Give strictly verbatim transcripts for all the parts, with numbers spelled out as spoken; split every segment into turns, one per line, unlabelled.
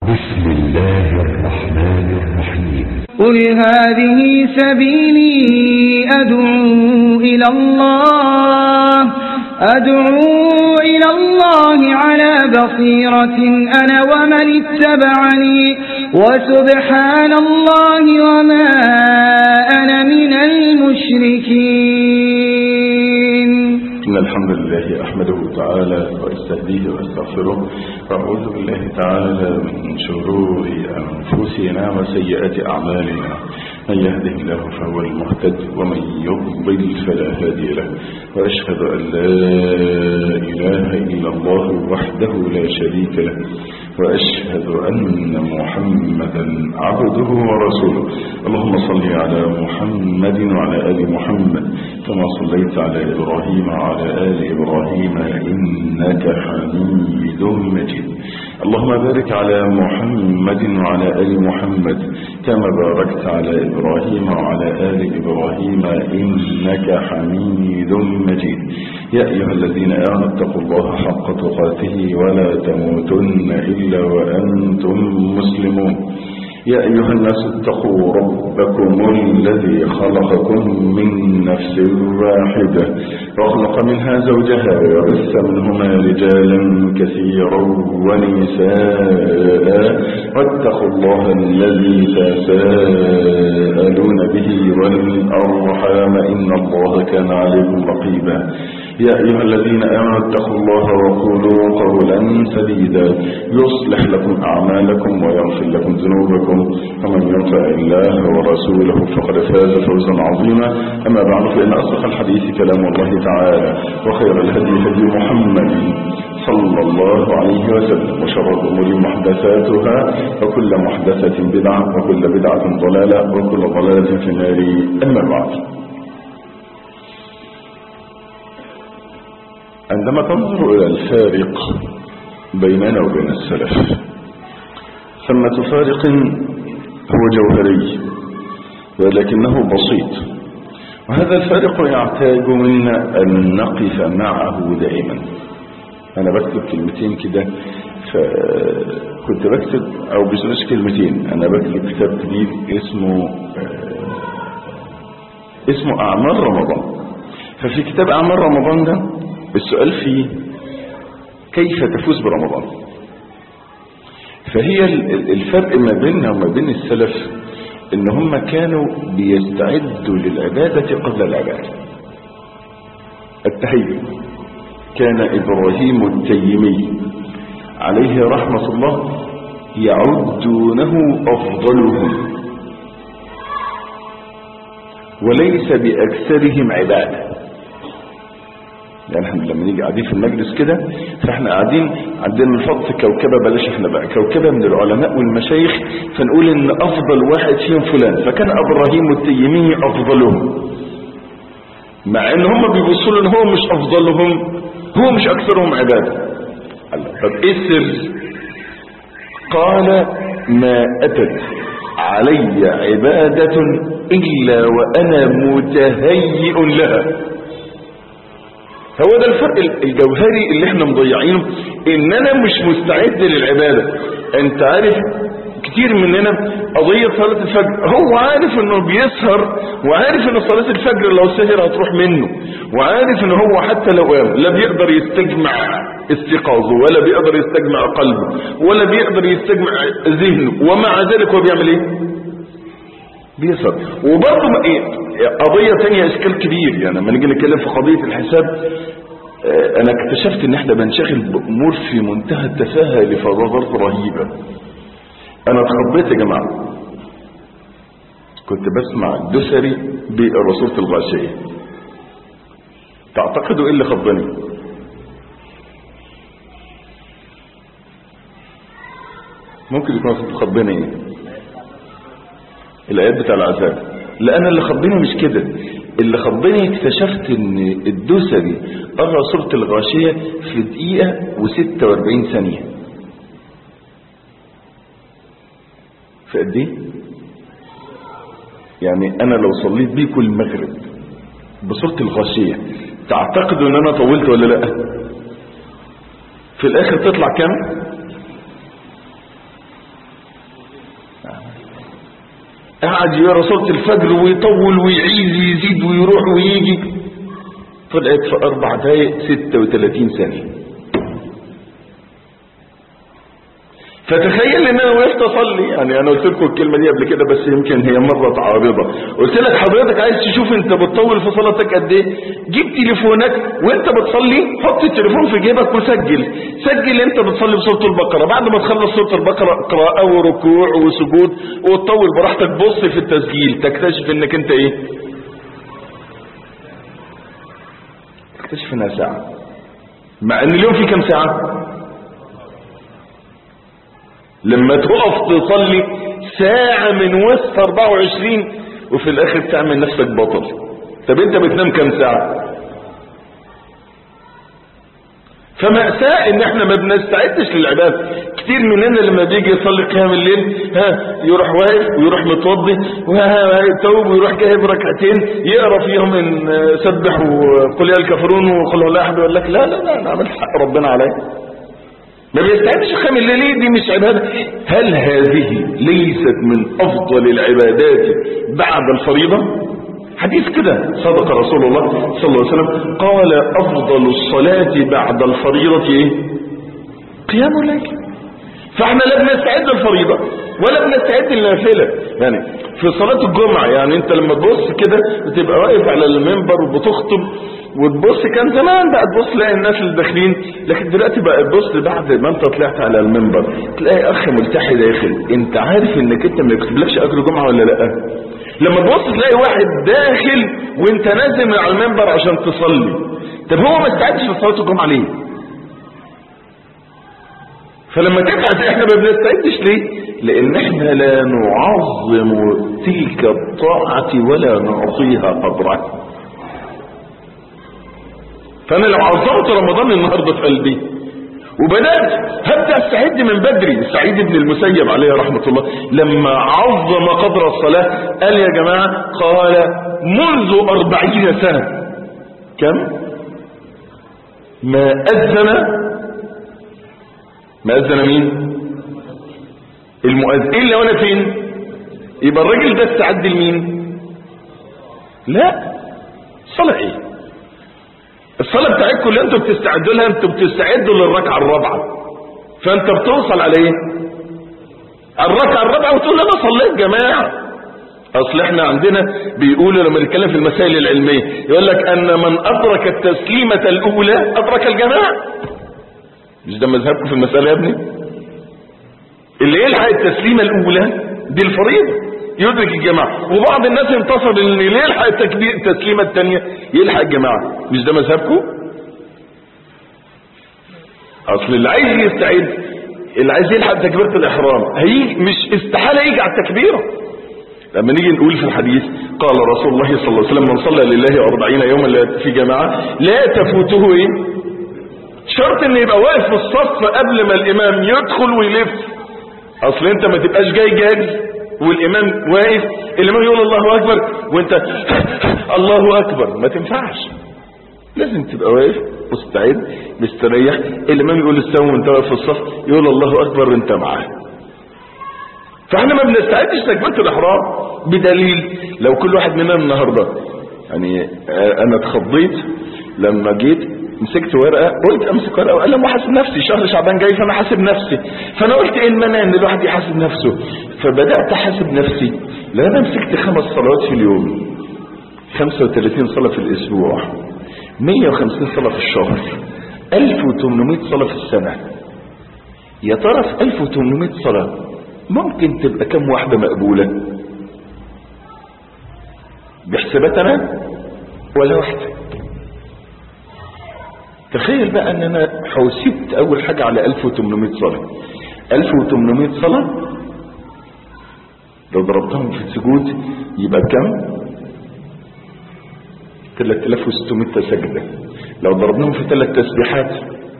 بسم الله الرحمن الرحيم.
قل هذه سبيلي أدعو إلى الله أدعو إلى الله على بصيرة أنا ومن اتبعني وسبحان الله وما أنا من المشركين.
إن الحمد لله أحمده تعالى وأستهديه وأستغفره وأعوذ بالله تعالى من شرور أنفسنا وسيئات أعمالنا. من يهده الله فهو المهتد ومن يضلل فلا هادي له، وأشهد أن لا إله إلا الله وحده لا شريك له، وأشهد أن محمدا عبده ورسوله. اللهم صل على محمد وعلى آل محمد كما صليت على إبراهيم وعلى آل إبراهيم إنك حميد مجيد. اللهم بارك على محمد وعلى آل محمد كما باركت على إبراهيم وعلى آل إبراهيم إنك حميد مجيد. يا أيها الذين آمنوا اتقوا الله حق تقاته ولا تموتن إلا وأنتم مسلمون. يا أيها الناس اتقوا ربكم الذي خلقكم من نفس واحدة وخلق منها زوجها وبث منهما رجالا كثيرا ونساء واتقوا الله الذي تساءلون به والأرحام إن الله كان عليكم رقيبا. يا أيها الذين آمنوا اتقوا الله وقولوا قولا سديدا يصلح لكم أعمالكم ويغفر لكم ذنوبكم، ومن يطع الله ورسوله فقد فاز فوزا عظيما. أما بعد، فإن أصدق الحديث كلام الله تعالى، وخير الهدي هدي محمد صلى الله عليه وسلم، وشر الأمور محدثاتها وكل محدثة بدعة وكل بدعة ضلالة وكل ضلالة في النار. أما بعد، عندما تنظر إلى الفارق بيننا وبين السلف، ثمة فارق هو جوهري ولكنه بسيط، وهذا الفارق يحتاج منا أن نقف معه دائما. أنا بكتب كلمتين كده، فكنت بكتب أو بسنش كلمتين، أنا بكتب كتاب جديد اسمه اسمه أعمال رمضان. ففي كتاب أعمال رمضان ده السؤال فيه كيف تفوز برمضان. فهي الفرق ما بيننا وما بين السلف ان هم كانوا بيستعدوا للعبادة قبل العبادة. التهيئ، كان إبراهيم التيمي عليه رحمة الله يعدونه أفضلهم وليس بأكثرهم عبادة. يعني احنا لما نيجي قاعدين في المجلس كده، فاحنا قاعدين عندنا الفضل في كوكبة، بلاش احنا بقى كوكبة من العلماء والمشايخ، فنقول ان افضل واحد فيهم فلان، فكان ابراهيم التيمي افضلهم، مع ان هم بيبصوا له ان هو مش افضلهم، هو مش اكثرهم عبادة. طب ايه السر؟ قال ما اتت علي عبادة الا وانا متهيئ لها. هو ده الفرق الجوهري اللي احنا مضيعينه، ان انا مش مستعد للعبادة. انت عارف كتير مننا قضية صلاة الفجر، هو عارف انه بيسهر وعارف ان صلاة الفجر لو سهر هتروح منه، وعارف ان هو حتى لو قام لا بيقدر يستجمع استيقاظه ولا بيقدر يستجمع قلبه ولا بيقدر يستجمع ذهنه، ومع ذلك هو بيعمل ايه؟ بيسهر. وبرضه ايه قضية تانية اشكال كبير. يعني لما نيجي نتكلم في قضية الحساب، انا اكتشفت ان احنا بنشغل بامور في منتهى التفاهة لفترات رهيبة. انا اتخضيت يا جماعة، كنت بسمع الدسري بيقرا سورة الغاشية. تعتقدوا ايه اللي خضني؟ ممكن يكون خضني ايه؟ الآيات بتاع العذاب. لا، انا اللي خضني مش كده، اللي خضني اكتشفت ان الدوسري قرأ سورة الغاشية في دقيقة وستة واربعين ثانية. في قد ايه؟ يعني انا لو صليت بيكم المغرب بسورة الغاشية، تعتقدوا ان انا طولت ولا لا؟ في الاخر تطلع كام؟ قعد يقرا صلاة الفجر ويطول ويعيد ويزيد ويروح ويجي، طلعت في اربع دقايق ستة وثلاثين ثانية. فتخيل ان انا وقفت اصلي، يعني انا قلت لكم الكلمه دي قبل كده بس يمكن هي مره عارضه، قلت لك حضرتك عايز تشوف انت بتطول في صلاتك قد ايه، جيب تليفونك وانت بتصلي، حط التليفون في جيبك وسجل، سجل انت بتصلي بسوره البقره، بعد ما تخلص سوره البقره قراءه وركوع وسجود وتطول براحتك، بص في التسجيل تكتشف انك انت ايه، تكتشف انها ساعه، مع ان اليوم فيه كم ساعه. لما تقف تصلي ساعة من وسط اربعة وعشرين وفي الاخر تعمل نفسك بطل. طب انت بتنام كم ساعة؟ فمأساة ان احنا ما بنستعدش للعبادة. كتير مننا لما بيجي يصلي قيام الليل ها يروح واقف ويروح متوضي ويتوب ويروح جايب ركعتين يقرا فيهم ان سبح وقل يا الكافرون وقل هو لا احد، يقول لك لا لا لا انا عملت حق ربنا عليا، ما بيستعدش قيام الليل، دي مش عبادة. هل هذه ليست من افضل العبادات بعد الفريضة؟ حديث كده صدق رسول الله صلى الله عليه وسلم قال افضل الصلاة بعد الفريضة ايه؟ قيام الليل. فاحنا لا بنستعد للفريضة ولا بنستعد للنافلة. يعني في صلاة الجمعة، يعني انت لما تبص كده بتبقى واقف على المنبر وبتخطب وتبص، كان زمان بقى تبص تلاقي الناس اللي داخلين، لكن دلوقتي بقى تبص بعد ما انت طلعت على المنبر تلاقي اخ ملتحي داخل، انت عارف انك انت ما يكتبلكش اجر جمعة ولا لا؟ لما تبص تلاقي واحد داخل وانت نازل من على المنبر عشان تصلي، طب هو ما استعدش لصلاة الجمعة ليه؟ فلما تبعد احنا ما بنستعدش ليه؟ لان احنا لا نعظم تلك الطاعة ولا نعطيها قدرها. فانا لو عظمت رمضان النهارده في قلبي وبدأت هبدأ استعد من بدري. سعيد بن المسيب عليه رحمة الله لما عظم قدر الصلاة قال يا جماعة، قال منذ أربعين سنة كم ما أذن ما أذن مين؟ المؤذن. إلا وانا فين؟ يبقى الراجل ده استعد لمين؟ لا، صلاة ايه؟ الصلاة بتاعتكم اللي انتوا بتستعدوا لها انتوا بتستعدوا للركعة الرابعة، فانت بتوصل على ايه؟ الركعة الرابعة وتقول انا صليت جماعة. اصل احنا عندنا بيقولوا لما نتكلم في المسائل العلمية يقول لك ان من ادرك التسليمة الاولى ادرك الجماعة. مش ده مذهبكم في المسألة يا ابني؟ اللي يلحق التسليمة الاولى دي الفريضة يدرك الجماعة، وبعض الناس انتصر ان اللي يلحق التكبير التسليمة الثانية يلحق الجماعة. مش ده مذهبكم؟ اصل اللي عايز يستعد، اللي عايز يلحق تكبيرة الاحرام هيجي، مش استحالة يجي على التكبيرة. لما نيجي نقول في الحديث قال رسول الله صلى الله عليه وسلم من صلى لله أربعين يوما في جماعة لا تفوته ايه؟ شرط ان يبقى واقف في الصف قبل ما الامام يدخل ويلف. اصل انت ما تبقاش جاي جاي والامام واقف، الامام يقول الله اكبر وانت الله اكبر، ما تنفعش. لازم تبقى واقف مستعد مستريح، الامام يقول استووا وانت واقف في الصف يقول الله اكبر وانت معاه. فاحنا ما بنستعدش تكبيرة الاحرام، بدليل لو كل واحد مننا النهارده، يعني انا اتخضيت لما جيت مسكت ورقه، قلت امسك ورقه وقلم واحاسب نفسي، شهر شعبان جاي فانا حاسب نفسي، فانا قلت ايه المانع ان الواحد يحاسب نفسه؟ فبدات احاسب نفسي، لان انا مسكت خمس صلوات في اليوم، خمسة وثلاثين صلاه في الاسبوع، مية وخمسين صلاه في الشهر، ألف وثمانمائة صلاه في السنه. يا ترى في ألف وثمانمائة صلاه ممكن تبقى كم واحده مقبوله بحساباتنا؟ ولا واحده. تخيل بقى ان انا حوسبت اول حاجة على ألف وثمانمائة صلاة. ألف وثمانمائة صلاة لو ضربتهم في السجود يبقى كم؟ ثلاثة آلاف وستمائة سجدة. لو ضربناهم في ثلاث تسبيحات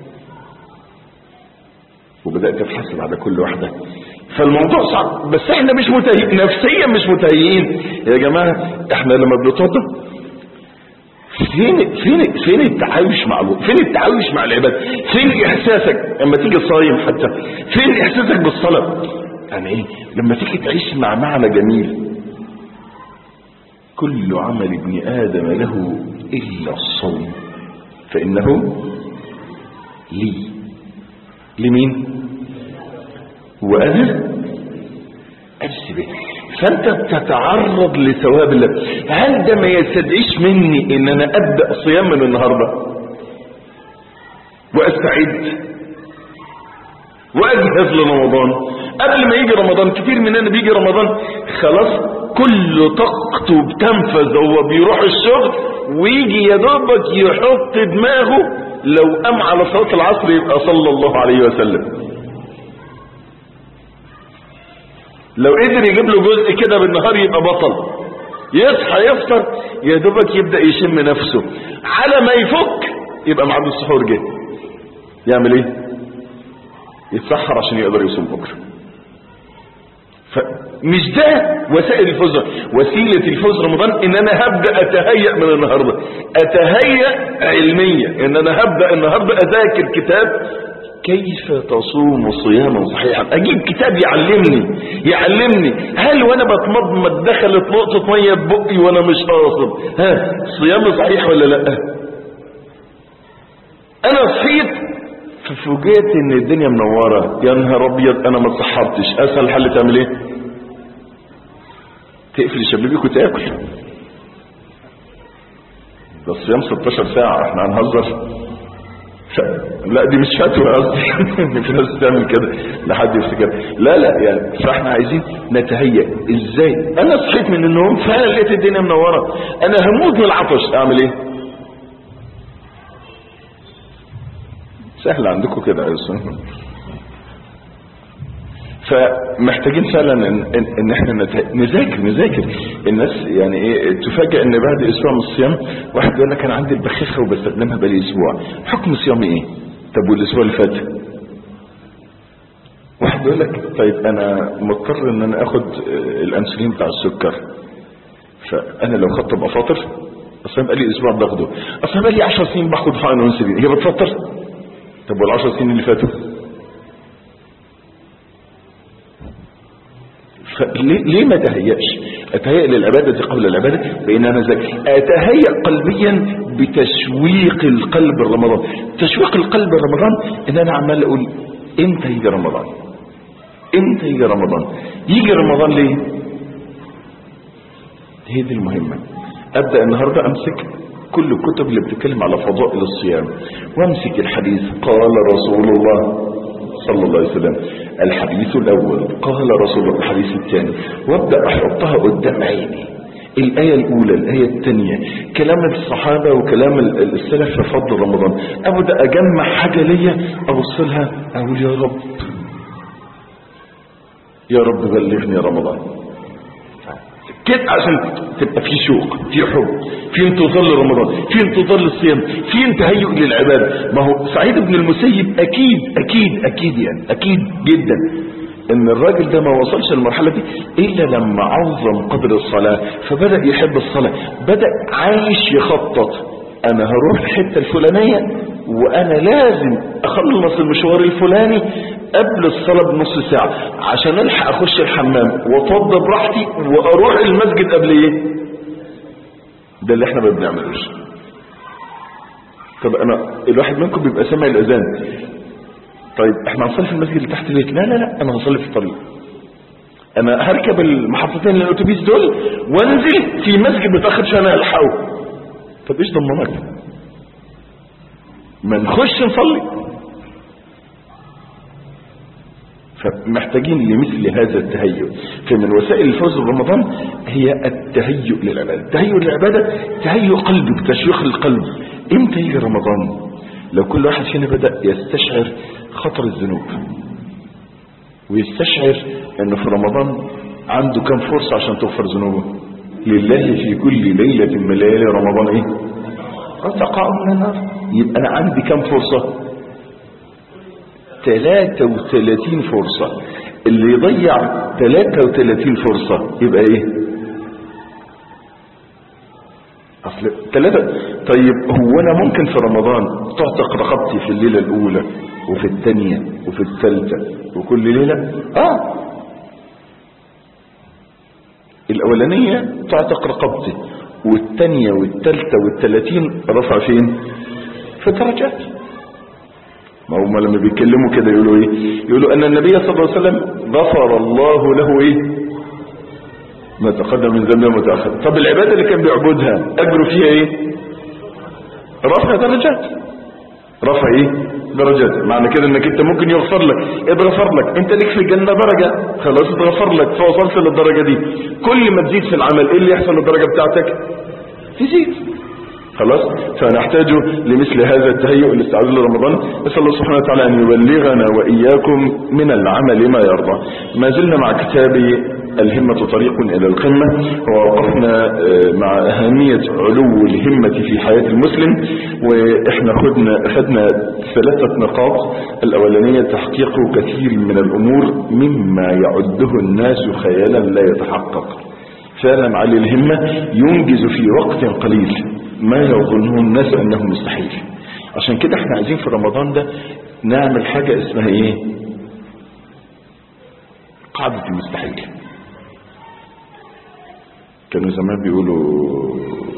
وبدأت اتحسب على كل واحدة، فالموضوع صعب. بس احنا مش متهيئين نفسيا، مش متهيئين يا جماعة. احنا لما بنتوضى فين فين فين التعايش مع الله؟ فين التعايش مع العباد؟ فين احساسك لما تيجي صايم؟ حتى فين احساسك بالصلاه؟ يعني ايه لما تيجي تعيش مع معنى جميل؟ كل عمل ابن آدم له إلا الصوم فإنه لي. لمين؟ وأنا أجزي به. فأنت بتتعرض لثواب الله. هل ده ما يستدعيش مني إن أنا أبدأ صيام من النهاردة وأستعد وأجهز لرمضان قبل ما يجي رمضان؟ كتير مننا بيجي رمضان خلاص كل طاقته بتنفذ، هو بيروح الشغل ويجي يا دوبك يحط دماغه لو قام على صلاة العصر يبقى صلى الله عليه وسلم. لو قدر يجيب له جزء كده بالنهار يبقى بطل. يصحى يفطر يا دوبك يبدأ يشم نفسه، على ما يفك يبقى معاد السحور جه. يعمل ايه؟ يتسحر عشان يقدر يصوم بكره. فمش ده وسائل الفوز. وسيلة الفوز رمضان ان انا هبدأ اتهيأ من النهاردة، اتهيأ علميا ان انا هبدأ النهاردة اذاكر كتاب كيف تصوم صياما صحيحا. اجيب كتاب يعلمني يعلمني هل وانا بتمضمض دخلت نقطة مية ببقي وانا مش قاصد، ها صيام صحيح ولا لا؟ انا صحيت ففوجئت ان الدنيا منورة، يا نهار ابيض انا ما اتسحرتش. اسهل حل تعمل ايه؟ تقفل الشبابيك وتاكل. ده الصيام ستاشر ساعة، احنا هنهزر؟ ف... لا دي مش فتوى قصدي ان في ناس تعمل كده لحد يفتكر. لا لا يعني فاحنا عايزين نتهيأ ازاي. انا صحيت من النوم فعلا لقيت الدنيا منورة، انا هموت من العطش، اعمل ايه؟ سهل عندكم كده يا استاذ. فمحتاجين فعلا ان, إن احنا نذاكر نذاكر الناس. يعني ايه تفاجئ ان بعد اسبوع من الصيام واحد يقول لك انا عندي البخاخه وبستخدمها بقالي اسبوع، حكم صيامي ايه؟ طب والاسبوع اللي فات؟ واحد يقول لك طيب انا مضطر ان انا اخد الانسولين بتاع السكر، فانا لو خدته ابقى فاطر؟ اصلا بقالي اسبوع باخده، اصلا بقالي عشر سنين باخد حقن انسولين، هي بتفطر؟ طب والعشر سنين اللي فاتوا؟ فليه ليه ما تهيأش؟ اتهيأ للعبادة قبل العبادة بان انا ذاكر. اتهيأ قلبيا بتشويق القلب رمضان. تشويق القلب رمضان ان انا عمال اقول امتى يجي رمضان، امتى يجي رمضان. يجي رمضان ليه؟ هي دي المهمة. ابدأ النهاردة امسك كل الكتب اللي بتتكلم على فضائل الصيام وامسك الحديث قال رسول الله صلى الله عليه وسلم، الحديث الاول قال رسول الله، الحديث الثاني، وابدأ احطها قدام عيني. الآية الأولى، الآية الثانية، كلام الصحابة وكلام السلف في فضل رمضان. أبدأ أجمع حاجة ليا أبص لها أقول يا رب يا رب بلغني رمضان كده، عشان تبقى في شوق، في حب، في انتظار لرمضان، في انتظار للصيام، في انتهيؤ للعبادة. ما هو سعيد بن المسيب أكيد أكيد أكيد يعني أكيد جدا ان الراجل ده ما وصلش للمرحلة دي الا لما عظم قدر الصلاة، فبدأ يحب الصلاة، بدأ عايش يخطط انا هروح الحتة الفلانية وانا لازم اخلص المشوار الفلاني قبل الصلاة بنص ساعة عشان الحق اخش الحمام واتوضى براحتي واروح المسجد قبل ايه. ده اللي احنا ما بنعملوش. طب انا الواحد منكم بيبقى سامع الاذان، طيب احنا هنصلي في المسجد اللي تحت البيت؟ لا لا لا انا هصلي في الطريق، انا هركب المحطتين للاتوبيس دول وانزل في مسجد متاخر عشان الحقه. طب ايش ضمنك ما نخش نصلي؟ فمحتاجين لمثل هذا التهيؤ. فمن وسائل الفوز برمضان هي التهيؤ للعباده. التهيؤ للعباده تهيؤ قلبك، تشويق القلب. امتى يجي رمضان؟ لو كل واحد فينا بدأ يستشعر خطر الذنوب ويستشعر انه في رمضان عنده كم فرصة عشان تغفر ذنوبه. لله في كل ليلة من ليالي رمضان ايه؟ اتقاء من النار. يبقى انا عندي كم فرصة؟ ثلاثة وثلاثين فرصة. اللي يضيع ثلاثة وثلاثين فرصة يبقى ايه؟ اصل ثلاثة. طيب هو انا ممكن في رمضان تعتق رقبتي في الليلة الاولى وفي الثانية وفي الثالثة وكل ليلة؟ اه الاولانية تعتق رقبته، والثانية والثالثة والثلاثين رفع فين؟ في درجات. ما هم لما بيتكلموا كده يقولوا ايه؟ يقولوا ان النبي صلى الله عليه وسلم غفر الله له ايه؟ ما تقدم من ذنبه متأخر. طب العبادة اللي كان بيعبدها اجره فيها ايه؟ رفع درجات. رفع ايه؟ درجات. معنى كده انك انت ممكن يغفر لك، اتغفر لك، انت ليك في الجنة درجة، خلاص اتغفر لك فوصلت للدرجة دي. كل ما تزيد في العمل ايه اللي يحصل للدرجة بتاعتك؟ تزيد. خلاص. فنحتاج لمثل هذا التهيؤ الاستعداد لرمضان. نسأل الله سبحانه وتعالى ان يبلغنا واياكم من العمل ما يرضى. ما زلنا مع كتاب الهمة طريق إلى القمة، ووقفنا مع أهمية علو الهمة في حياة المسلم، وإحنا خدنا خدنا ثلاثة نقاط. الأولانية تحقيق كثير من الأمور مما يعده الناس خيالا لا يتحقق. فعلا علي الهمة ينجز في وقت قليل ما يظنه الناس أنه مستحيل. عشان كده احنا عايزين في رمضان ده نعمل حاجة اسمها ايه؟ قاعدة المستحيل. كانوا زمان بيقولوا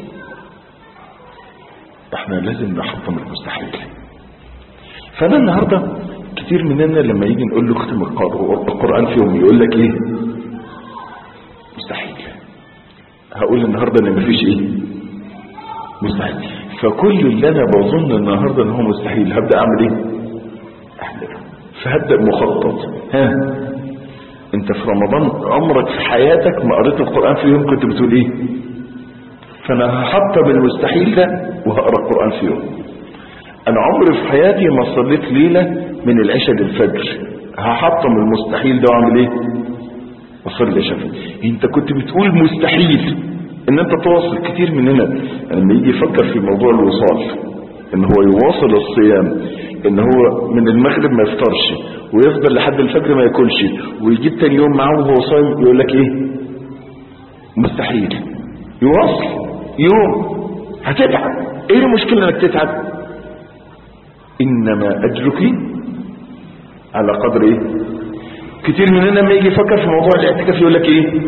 احنا لازم نحطم المستحيل. فانا النهاردة كتير مننا لما يجي نقول له اختم القرآن في يوم يقول لك ايه؟ مستحيل. هقول النهاردة ان مفيش ايه؟ مستحيل. فكل اللي انا بظن النهاردة ان هو مستحيل هبدأ اعمل ايه؟ احمله. فهبدأ مخطط. ها انت في رمضان عمرك في حياتك ما قريت القرآن في يوم كنت بتقول ايه؟ فانا هحطم المستحيل ده وهقرأ القرآن في يوم. انا عمري في حياتي ما صليت ليلة من العشاء للفجر، هحطم المستحيل ده واعمل ايه؟ اصلي العشاء. انت كنت بتقول مستحيل ان انت تواصل. كتير مننا لما يجي يفكر في موضوع الوصال ان هو يواصل الصيام، ان هو من المغرب ما يفطرش ويفضل لحد الفجر ما ياكلش ويجيب تاني يوم معاه وهو صايم، يقول لك ايه؟ مستحيل. يواصل يوم. هتتعب. ايه المشكلة انك تتعب؟ انما اجرك على قدر ايه؟ كتير مننا لما يجي يفكر في موضوع الاعتكاف يقول لك ايه؟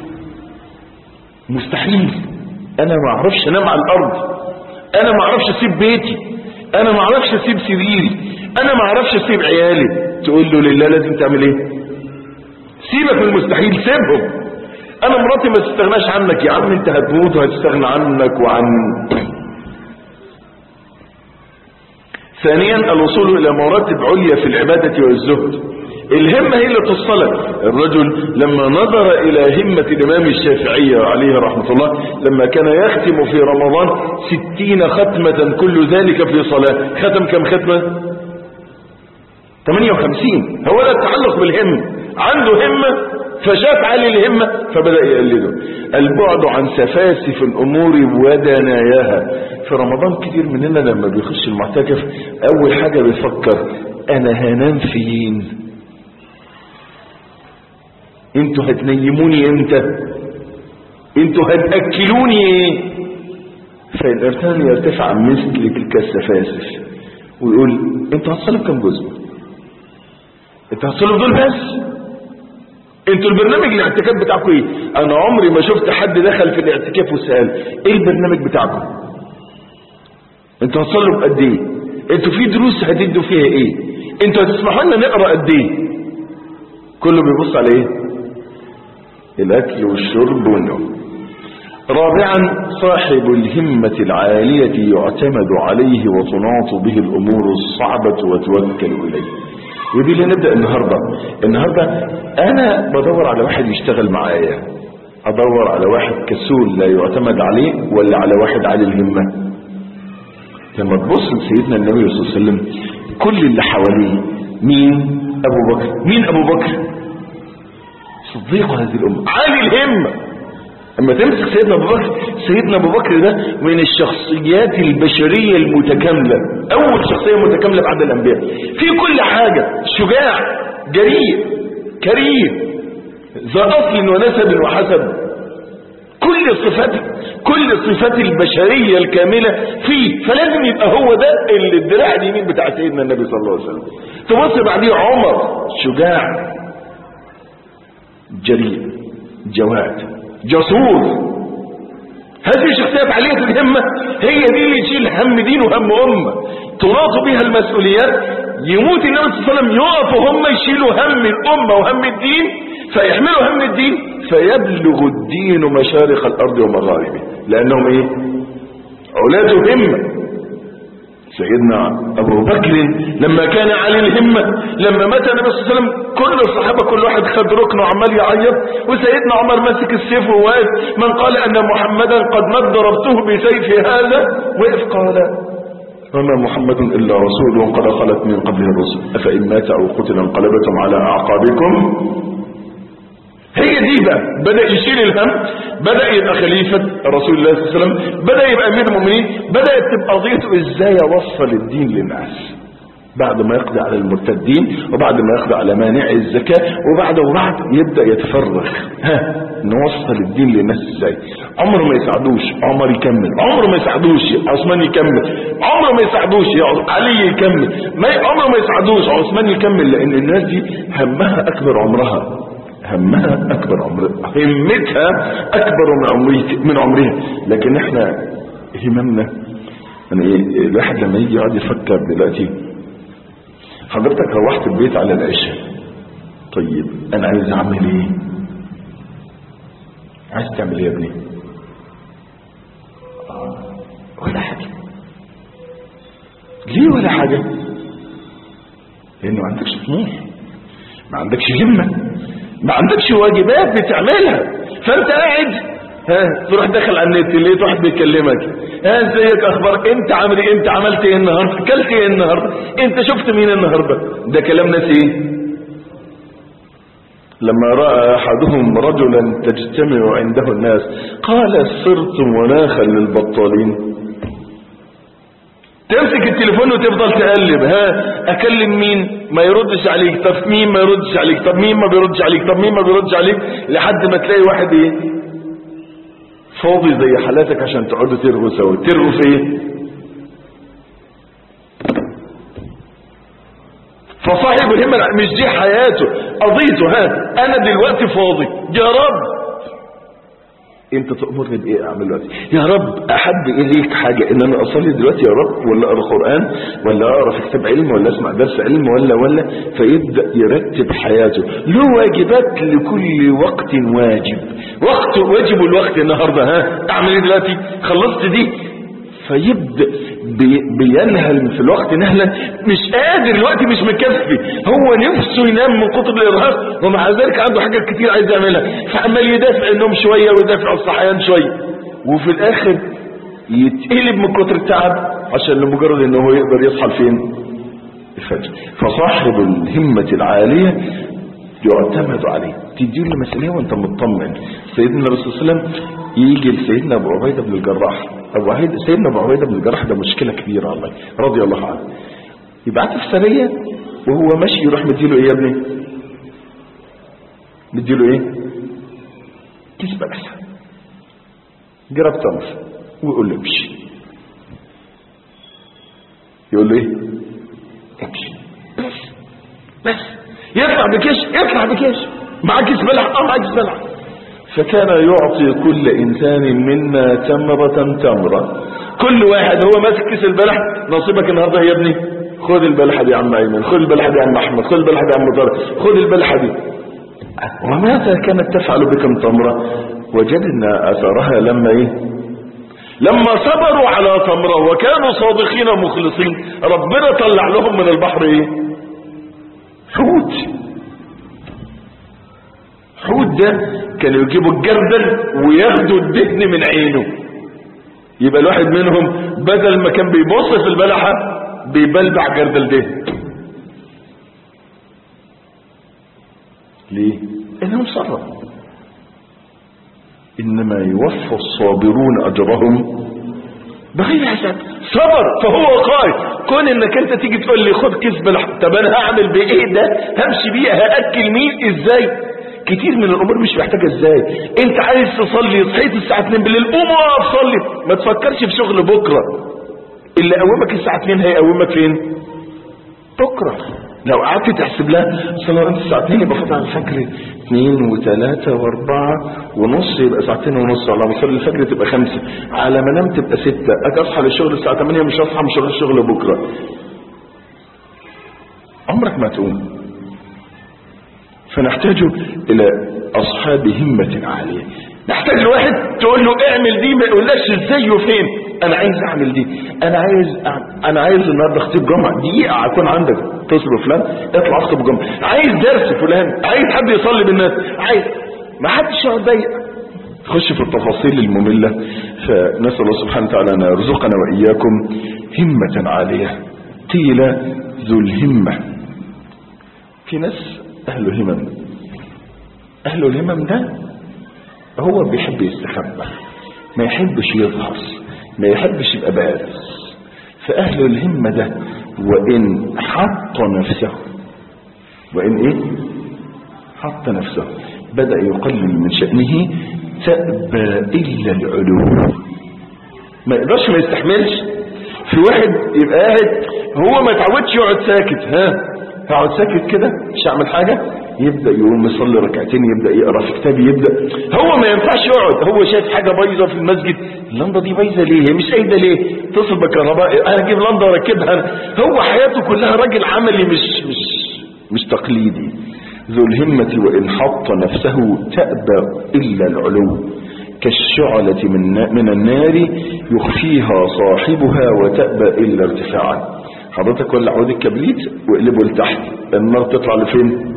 مستحيل. انا ما اعرفش انام على الارض، انا ما اعرفش اسيب بيتي، انا ما اعرفش اسيب سريري، انا ما اعرفش اسيب عيالي. تقول له لله لازم تعمل ايه؟ سيبك من المستحيل، سيبهم. انا مراتي ما تستغناش عنك يا عم، انت هتموت وهتستغنى عنك وعن. ثانيا الوصول الى مراتب عليا في العبادة والزهد. الهمة هي اللي توصلك. الرجل لما نظر الى همة الامام الشافعي عليه رحمة الله لما كان يختم في رمضان ستين ختمة كل ذلك في صلاة، ختم كم ختمة؟ ثمانية وخمسين. هو ده التعلق بالهمة. عنده همة فشاف علي الهمة فبدأ يقلده. البعد عن سفاسف الامور ودناياها. في رمضان كتير مننا لما بيخش المعتكف اول حاجة بيفكر انا هنام فين؟ انتوا هتنيموني امتى؟ انتوا هتأكلوني ايه؟ فالإنسان يرتفع عن مثل تلك السفاسف ويقول انتوا هتصلوا بكم جزء؟ انتوا هتصلوا دول بس؟ انتوا البرنامج الاعتكاف بتاعكم ايه؟ انا عمري ما شفت حد دخل في الاعتكاف وسأل ايه البرنامج بتاعكم؟ انتوا هتصلوا بقد ايه؟ انتوا في دروس هتدوا فيها ايه؟ انتوا هتسمحوا لنا نقرا قد ايه؟ كله بيبص على ايه؟ الاكل والشرب والنوم. رابعا صاحب الهمة العالية يعتمد عليه وتناط به الامور الصعبة وتوكل اليه. ودي اللي نبدأ النهاردة. النهاردة انا بدور على واحد يشتغل معايا، ادور على واحد كسول لا يعتمد عليه ولا على واحد عالي الهمة؟ لما تبص لسيدنا النبي صلى الله عليه وسلم كل اللي حواليه مين؟ ابو بكر. مين ابو بكر؟ صديق هذه الامة، عالي الهمة. اما تمسك سيدنا ابو بكر، سيدنا ابو بكر ده من الشخصيات البشرية المتكاملة، اول شخصية متكاملة بعد الانبياء في كل حاجة. شجاع، جريء، كريم، ذا اصل ونسب وحسب، كل الصفات كل الصفات البشرية الكاملة فيه. فلازم يبقى هو ده اللي الدراع اليمين بتاع سيدنا النبي صلى الله عليه وسلم. تبص بعديه عمر، شجاع، جريء، جواد، جسور. هذه شخصيات عالية الهمة هي دي اللي تشيل هم دين وهم أمة تناط بها المسؤوليات. يموت النبي صلى الله عليه وسلم يقفوا هم يشيلوا هم الأمة وهم الدين، فيحملوا هم الدين، فيبلغ الدين مشارق الأرض ومغاربها، لأنهم إيه؟ أولاد همة. سيدنا أبو بكر لما كان علي الهمة، لما مات النبي صلى الله عليه وسلم كل الصحابة كل واحد خد ركن وعمال يعيط، وسيدنا عمر ماسك السيف وواقف، من قال أن محمدا قد مات ضربته بسيف هذا، وقف قال وما محمد إلا رسول قد خلت من قبله الرسل أفإن مات أو قتل انقلبتم على أعقابكم. هي دي بقى بدأ يشيل الهم، بدأ يبقى خليفة رسول الله صلى الله عليه وسلم، بدأ يبقى أمير المؤمنين، بدأت تبقى قضيته إزاي أوصل الدين للناس بعد ما يقضي على المرتدين، وبعد ما يقضي على مانع الزكاة، وبعد وبعد يبدأ يتفرغ. ها نوصل الدين للناس إزاي؟ عمر ما يساعدوش عمر يكمل، عمر ما يساعدوش عثمان يكمل، عمر ما يساعدوش علي يكمل، ما عمر ما يساعدوش عثمان يكمل، لأن الناس دي همها أكبر عمرها، همها أكبر عمرها، همتها أكبر من عمرها من عمرها. لكن احنا هممنا يعني ايه؟ الواحد لما يجي يقعد يفكر دلوقتي، حضرتك روحت البيت على العشاء، طيب انا عايز اعمل ايه؟ عايز تعمل ايه يا ابني؟ آه ولا حاجة. ليه ولا حاجة؟ لانه ما عندكش طموح، ما عندكش همة، ما عندكش واجبات بتعملها، فانت قاعد ها تروح داخل على النت لقيت واحد بيكلمك، ها ازيك اخبارك، انت عامل ايه، انت عملت ايه النهارده، اكلت ايه النهارده، انت شفت مين النهارده. ده كلام ناس ايه؟ لما راى احدهم رجلا تجتمع عنده الناس قال صرت مناخا للبطالين. تمسك التليفون وتفضل تقلب، ها اكلم مين ما يردش عليك، طب مين ما يردش عليك، طب مين ما بيردش عليك، طب مين ما بيردش عليك، لحد ما تلاقي واحد ايه فاضي زي حالاتك عشان تقعدوا ترغوا سوا. ترغوا في ايه؟ فصاحب الهمة مش دي حياته، قضيته ها انا دلوقتي فاضي، يا رب انت تأمرني بايه اعمل دلوقتي؟ يا رب احب اليك حاجة ان انا اصلي دلوقتي يا رب، ولا اقرا قرآن، ولا اقرا في كتاب علم، ولا اسمع درس علم، ولا ولا فيبدأ يرتب حياته، له واجبات لكل وقت واجب. وقت واجب الوقت النهارده، ها اعمل ايه دلوقتي؟ خلصت دي، فيبدأ بي بينهل في الوقت نهلا، مش قادر الوقت مش مكفي، هو نفسه ينام من كتر الارهاق، ومع ذلك عنده حاجات كتير عايز يعملها، فعمال يدافع النوم شويه ويدافع الصحيان شويه، وفي الاخر يتقلب من كتر التعب عشان لمجرد انه هو يقدر يصحى فين؟ الفجر. فصاحب الهمه العاليه يعتمد عليه، تديله المسؤوليه وانت مطمئن. سيدنا الرسول صلى الله عليه وسلم يجي لسيدنا ابو عبيده بن الجراح، ابو عبيده سيدنا ابو عبيده بن الجراح ده مشكله كبيره الله رضي الله عنه، يبعت في سريه وهو ماشي يروح مديله ايه يا ابني؟ مديله ايه؟ كيس بلح جرب تمر ويقول له امشي، يقول له ايه؟ امشي بس بس يطلع بكيش، يطلع بكيش معاه كيس بلح، اه معاه كيس بلح. فكان يعطي كل انسان منا تمرة تمرة، كل واحد هو ماسك كيس البلح، نصيبك النهارده يا ابني، خد البلحة دي يا عم ايمن، خد البلحة دي يا عم احمد، خد البلحة دي يا عم طارق، خد البلحة دي. وماذا كانت تفعل بكم تمرة؟ وجدنا اثرها لما ايه؟ لما صبروا على تمرة وكانوا صادقين مخلصين، ربنا طلع لهم من البحر ايه؟ حوت. حوت ده كانوا يجيبوا الجردل وياخدوا الدهن من عينه، يبقى الواحد منهم بدل ما كان بيبص في البلحة بيبلبع جردل دهن. ليه؟ انهم صبروا. انما يوفى الصابرون اجرهم بغير حساب. صبر فهو قائد. كون انك انت تيجي تقول لي خد كيس بلح، طب انا هعمل بايه ده؟ همشي بيه، هاكل مين؟ ازاي؟ كتير من الامور مش محتاجه ازاي. انت عايز تصلي، صحيت الساعه اتنين بالليل، قوم اقف صلي، ما تفكرش في شغل بكره. اللي قومك الساعه اتنين هيقومك فين؟ بكره. لو قعدت تحسب لها صلاه انت الساعه اتنين يبقى فاضل على الفجر اثنين وثلاثة واربعة ونص يبقى ساعتين ونص، على ما اصلي الفجر تبقى خمسة، على ما انام تبقى ستة، اجي اصحى للشغل الساعة ثمانية مش هصحى، مش هروح الشغل بكرة. عمرك ما تقوم. فنحتاج الى اصحاب همة عالية. نحتاج لواحد تقول له اعمل دي، ما يقولكش ازاي وفين. انا عايز اعمل دي، انا عايز انا عايز النهارده اخطب جمعه، دقيقه اكون عندك تصل فلان اطلع اخطب جمعه، عايز درس فلان، عايز حد يصلي بالناس، عايز ما حدش يقعد ضيق تخش في التفاصيل الممله. فنسال الله سبحانه وتعالى ان يرزقنا واياكم همه عاليه. قيل ذو الهمه. في ناس اهل همم، اهل الهمم ده هو بيحب يستخبى، ما يحبش يظهر، ما يحبش يبقى بارز. فأهل الهمة ده وإن حط نفسه، وإن إيه حط نفسه بدأ يقلل من شأنه، تأبى إلا العلو. ما يقدرش، ما يستحملش. في واحد يبقى قاعد هو ما يتعودش يقعد ساكت، ها يقعد ساكت كده مش هعمل حاجة، يبدأ يقوم يصلي ركعتين، يبدأ يقرأ في كتاب، يبدأ هو ما ينفعش يقعد. هو شايف حاجة بايظة في المسجد، اللمبة دي بايظة ليه؟ هي مش قايدة ليه؟ اتصل بالكهرباء، انا اجيب لمبة واركبها. هو حياته كلها راجل عملي، مش مش مش تقليدي. ذو الهمة وإن حط نفسه تأبى إلا العلو، كالشعلة من من النار يخفيها صاحبها وتأبى إلا ارتفاعا. حضرتك ولع عود الكبريت واقلبه لتحت، النار تطلع لفين؟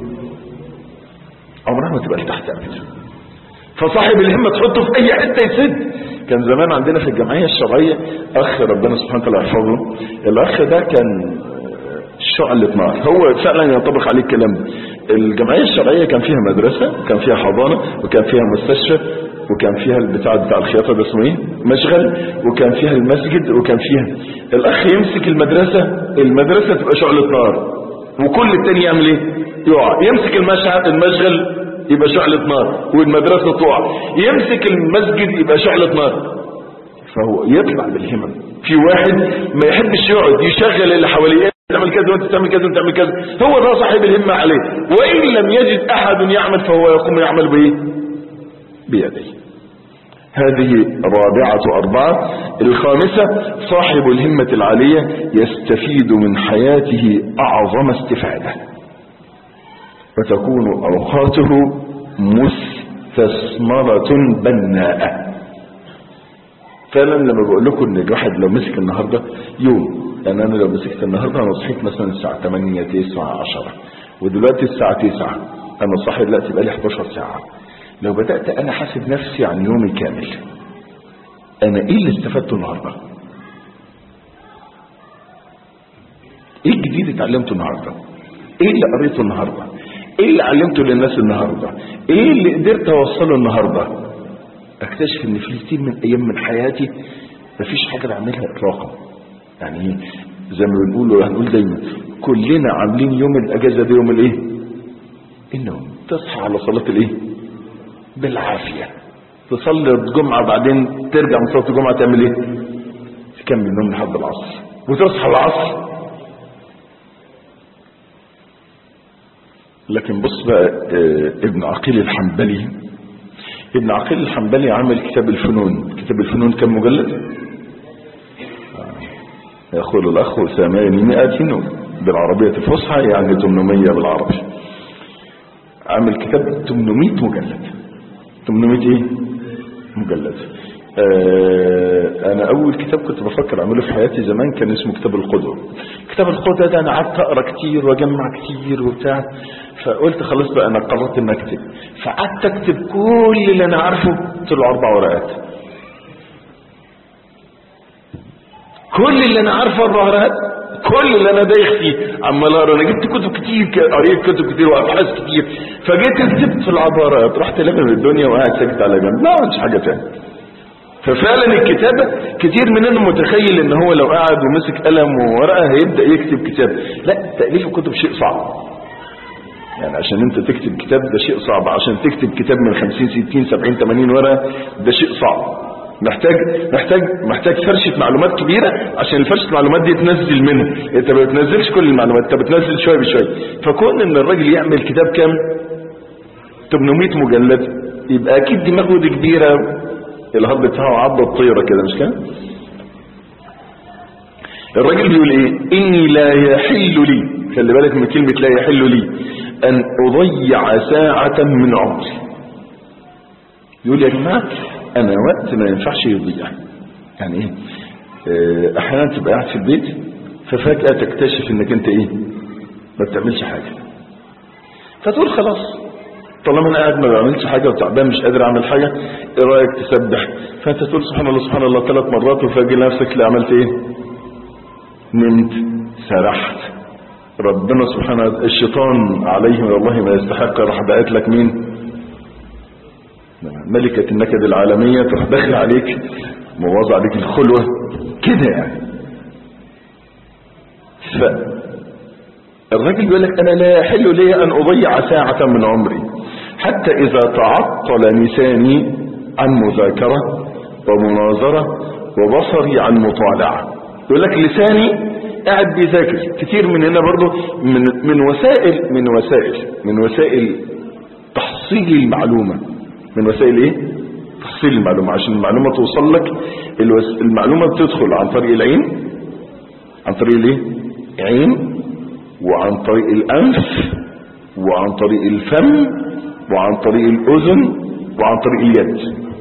عمرها ما تبقى لتحت ابدا. فصاحب الهمه تحطه في اي حته يسد. كان زمان عندنا في الجمعيه الشرعيه اخ ربنا سبحانه وتعالى يحفظه، الاخ ده كان شعلة نار، هو فعلا ينطبق عليه الكلام ده. الجمعيه الشرعيه كان فيها مدرسه، وكان فيها حضانه، وكان فيها مستشفى، وكان فيها البتاع بتاع الخياطه ده اسمه ايه؟ مشغل، وكان فيها المسجد، وكان فيها. الاخ يمسك المدرسه، المدرسه تبقى شعلة نار، وكل التاني يعمل ايه؟ يقع. يمسك المشهد المشغل يبقى شعلة نار والمدرسة تقع. يمسك المسجد يبقى شعلة نار. فهو يطلع بالهمم. في واحد ما يحبش يقعد يشغل اللي حواليه، تعمل كذا وانت تعمل كذا وانت تعمل كذا، هو ده صاحب الهمة عليه. وإن لم يجد أحد يعمل فهو يقوم يعمل بإيه؟ بيديه. هذه رابعة أربعة. الخامسة صاحب الهمة العالية يستفيد من حياته أعظم استفادة، وتكون أوقاته مستثمرة بناءة. فعلا لما بقول لكم ان الواحد لو مسك النهاردة يوم، يعني انا لو مسكت النهاردة انا صحيت مثلا الساعة ثمانية تسعة عشرة، ودلوقتي الساعة تسعة، انا صاحي دلوقتي بقالي احداشر ساعة. لو بدأت انا حاسب نفسي عن يومي كامل، انا ايه اللي استفدته النهاردة؟ ايه الجديد اتعلمته النهاردة؟ ايه اللي قريته النهاردة؟ ايه اللي علمته للناس النهاردة؟ ايه اللي قدرت اوصله النهاردة؟ اكتشف ان في كتير من ايام من حياتي مفيش حاجة بعملها اطلاقا. يعني زي ما بنقول وهنقول دايما، كلنا عاملين يوم الاجازة ده يوم الايه؟ النوم. تصحى على صلاة الايه؟ بالعافية. تصلي الجمعة بعدين ترجع من صلاة الجمعة تعمل ايه؟ تكمل نوم لحد العصر، وتصحى العصر. لكن بص بقى، اه ابن عقيل الحنبلي، ابن عقيل الحنبلي عمل كتاب الفنون. كتاب الفنون كم مجلد؟ يقول الأخ ثمانمائة بالعربية الفصحى، يعني ثمانمائة بالعربي. عمل كتاب ثمانمائة مجلد. ثمانمائة ايه؟ مجلد. اه انا اول كتاب كنت بفكر اعمله في حياتي زمان كان اسمه كتاب القدوة. كتاب القدوة ده انا قعدت اقرا كتير واجمع كتير وبتاع، فقلت خلاص بقى انا قررت ان اكتب. فقعدت اكتب كل اللي انا عارفه، طلعوا اربع ورقات. كل اللي انا عارفه اربع ورقات، كل اللي انا دايخ فيه عمال اقرا. انا جبت كتب كتير، قريت كتب كتير وابحاث كتير، فجيت كتبت في العبارات، رحت لامم الدنيا وقاعد ساكت على جنب، لا مش حاجه ثانيه. ففعلا الكتابه كتير مننا متخيل ان هو لو قعد ومسك قلم وورقه هيبدا يكتب كتاب. لا، تاليف الكتب شيء صعب. يعني عشان انت تكتب كتاب ده شيء صعب، عشان تكتب كتاب من خمسين ستين سبعين ثمانين ورقه ده شيء صعب. محتاج محتاج محتاج فرشة معلومات كبيرة عشان الفرشة المعلومات دي تنزل منها. انت ما بتنزلش كل المعلومات، انت بتنزل شوية بشوية. فكون ان الراجل يعمل كتاب كام ثمانمائة مجلد، يبقى اكيد دماغه دي كبيره، الهض بتاعه عضه الطيره كده، مش كده؟ الراجل بيقول ايه؟ اني لا يحل لي، خلي بالك من كلمه لا يحل لي، ان اضيع ساعه من عمري. يقول يا جماعه انا وقت ما ينفعش يضيع. يعني ايه؟ اه احيانا تبقى قاعد في البيت ففجاه تكتشف انك انت ايه؟ ما بتعملش حاجه، فتقول خلاص طالما انا قاعد ما بعملش حاجه وتعبان مش قادر اعمل حاجه، ايه رايك تسبح؟ فانت تقول سبحان الله سبحان الله ثلاث مرات، وفاجئ نفسك لا عملت ايه؟ نمت، سرحت. ربنا سبحانه الشيطان عليه من الله ما يستحق، راح بقت لك مين؟ ملكة النكد العالمية، تروح داخل عليك موضع عليك الخلوة كده يعني. فالراجل بيقول لك انا لا يحل لي ان اضيع ساعة من عمري حتى اذا تعطل لساني عن مذاكرة ومناظرة وبصري عن مطالعة. يقول لك لساني قاعد بيذاكر كتير من هنا برضو من من وسائل من وسائل من وسائل تحصيل المعلومة. من وسائل ايه؟ تحصيل المعلومة. عشان المعلومة توصل لك المعلومة بتدخل عن طريق العين، عن طريق الايه؟ عين، وعن طريق الانف، وعن طريق الفم، وعن طريق الاذن، وعن طريق اليد.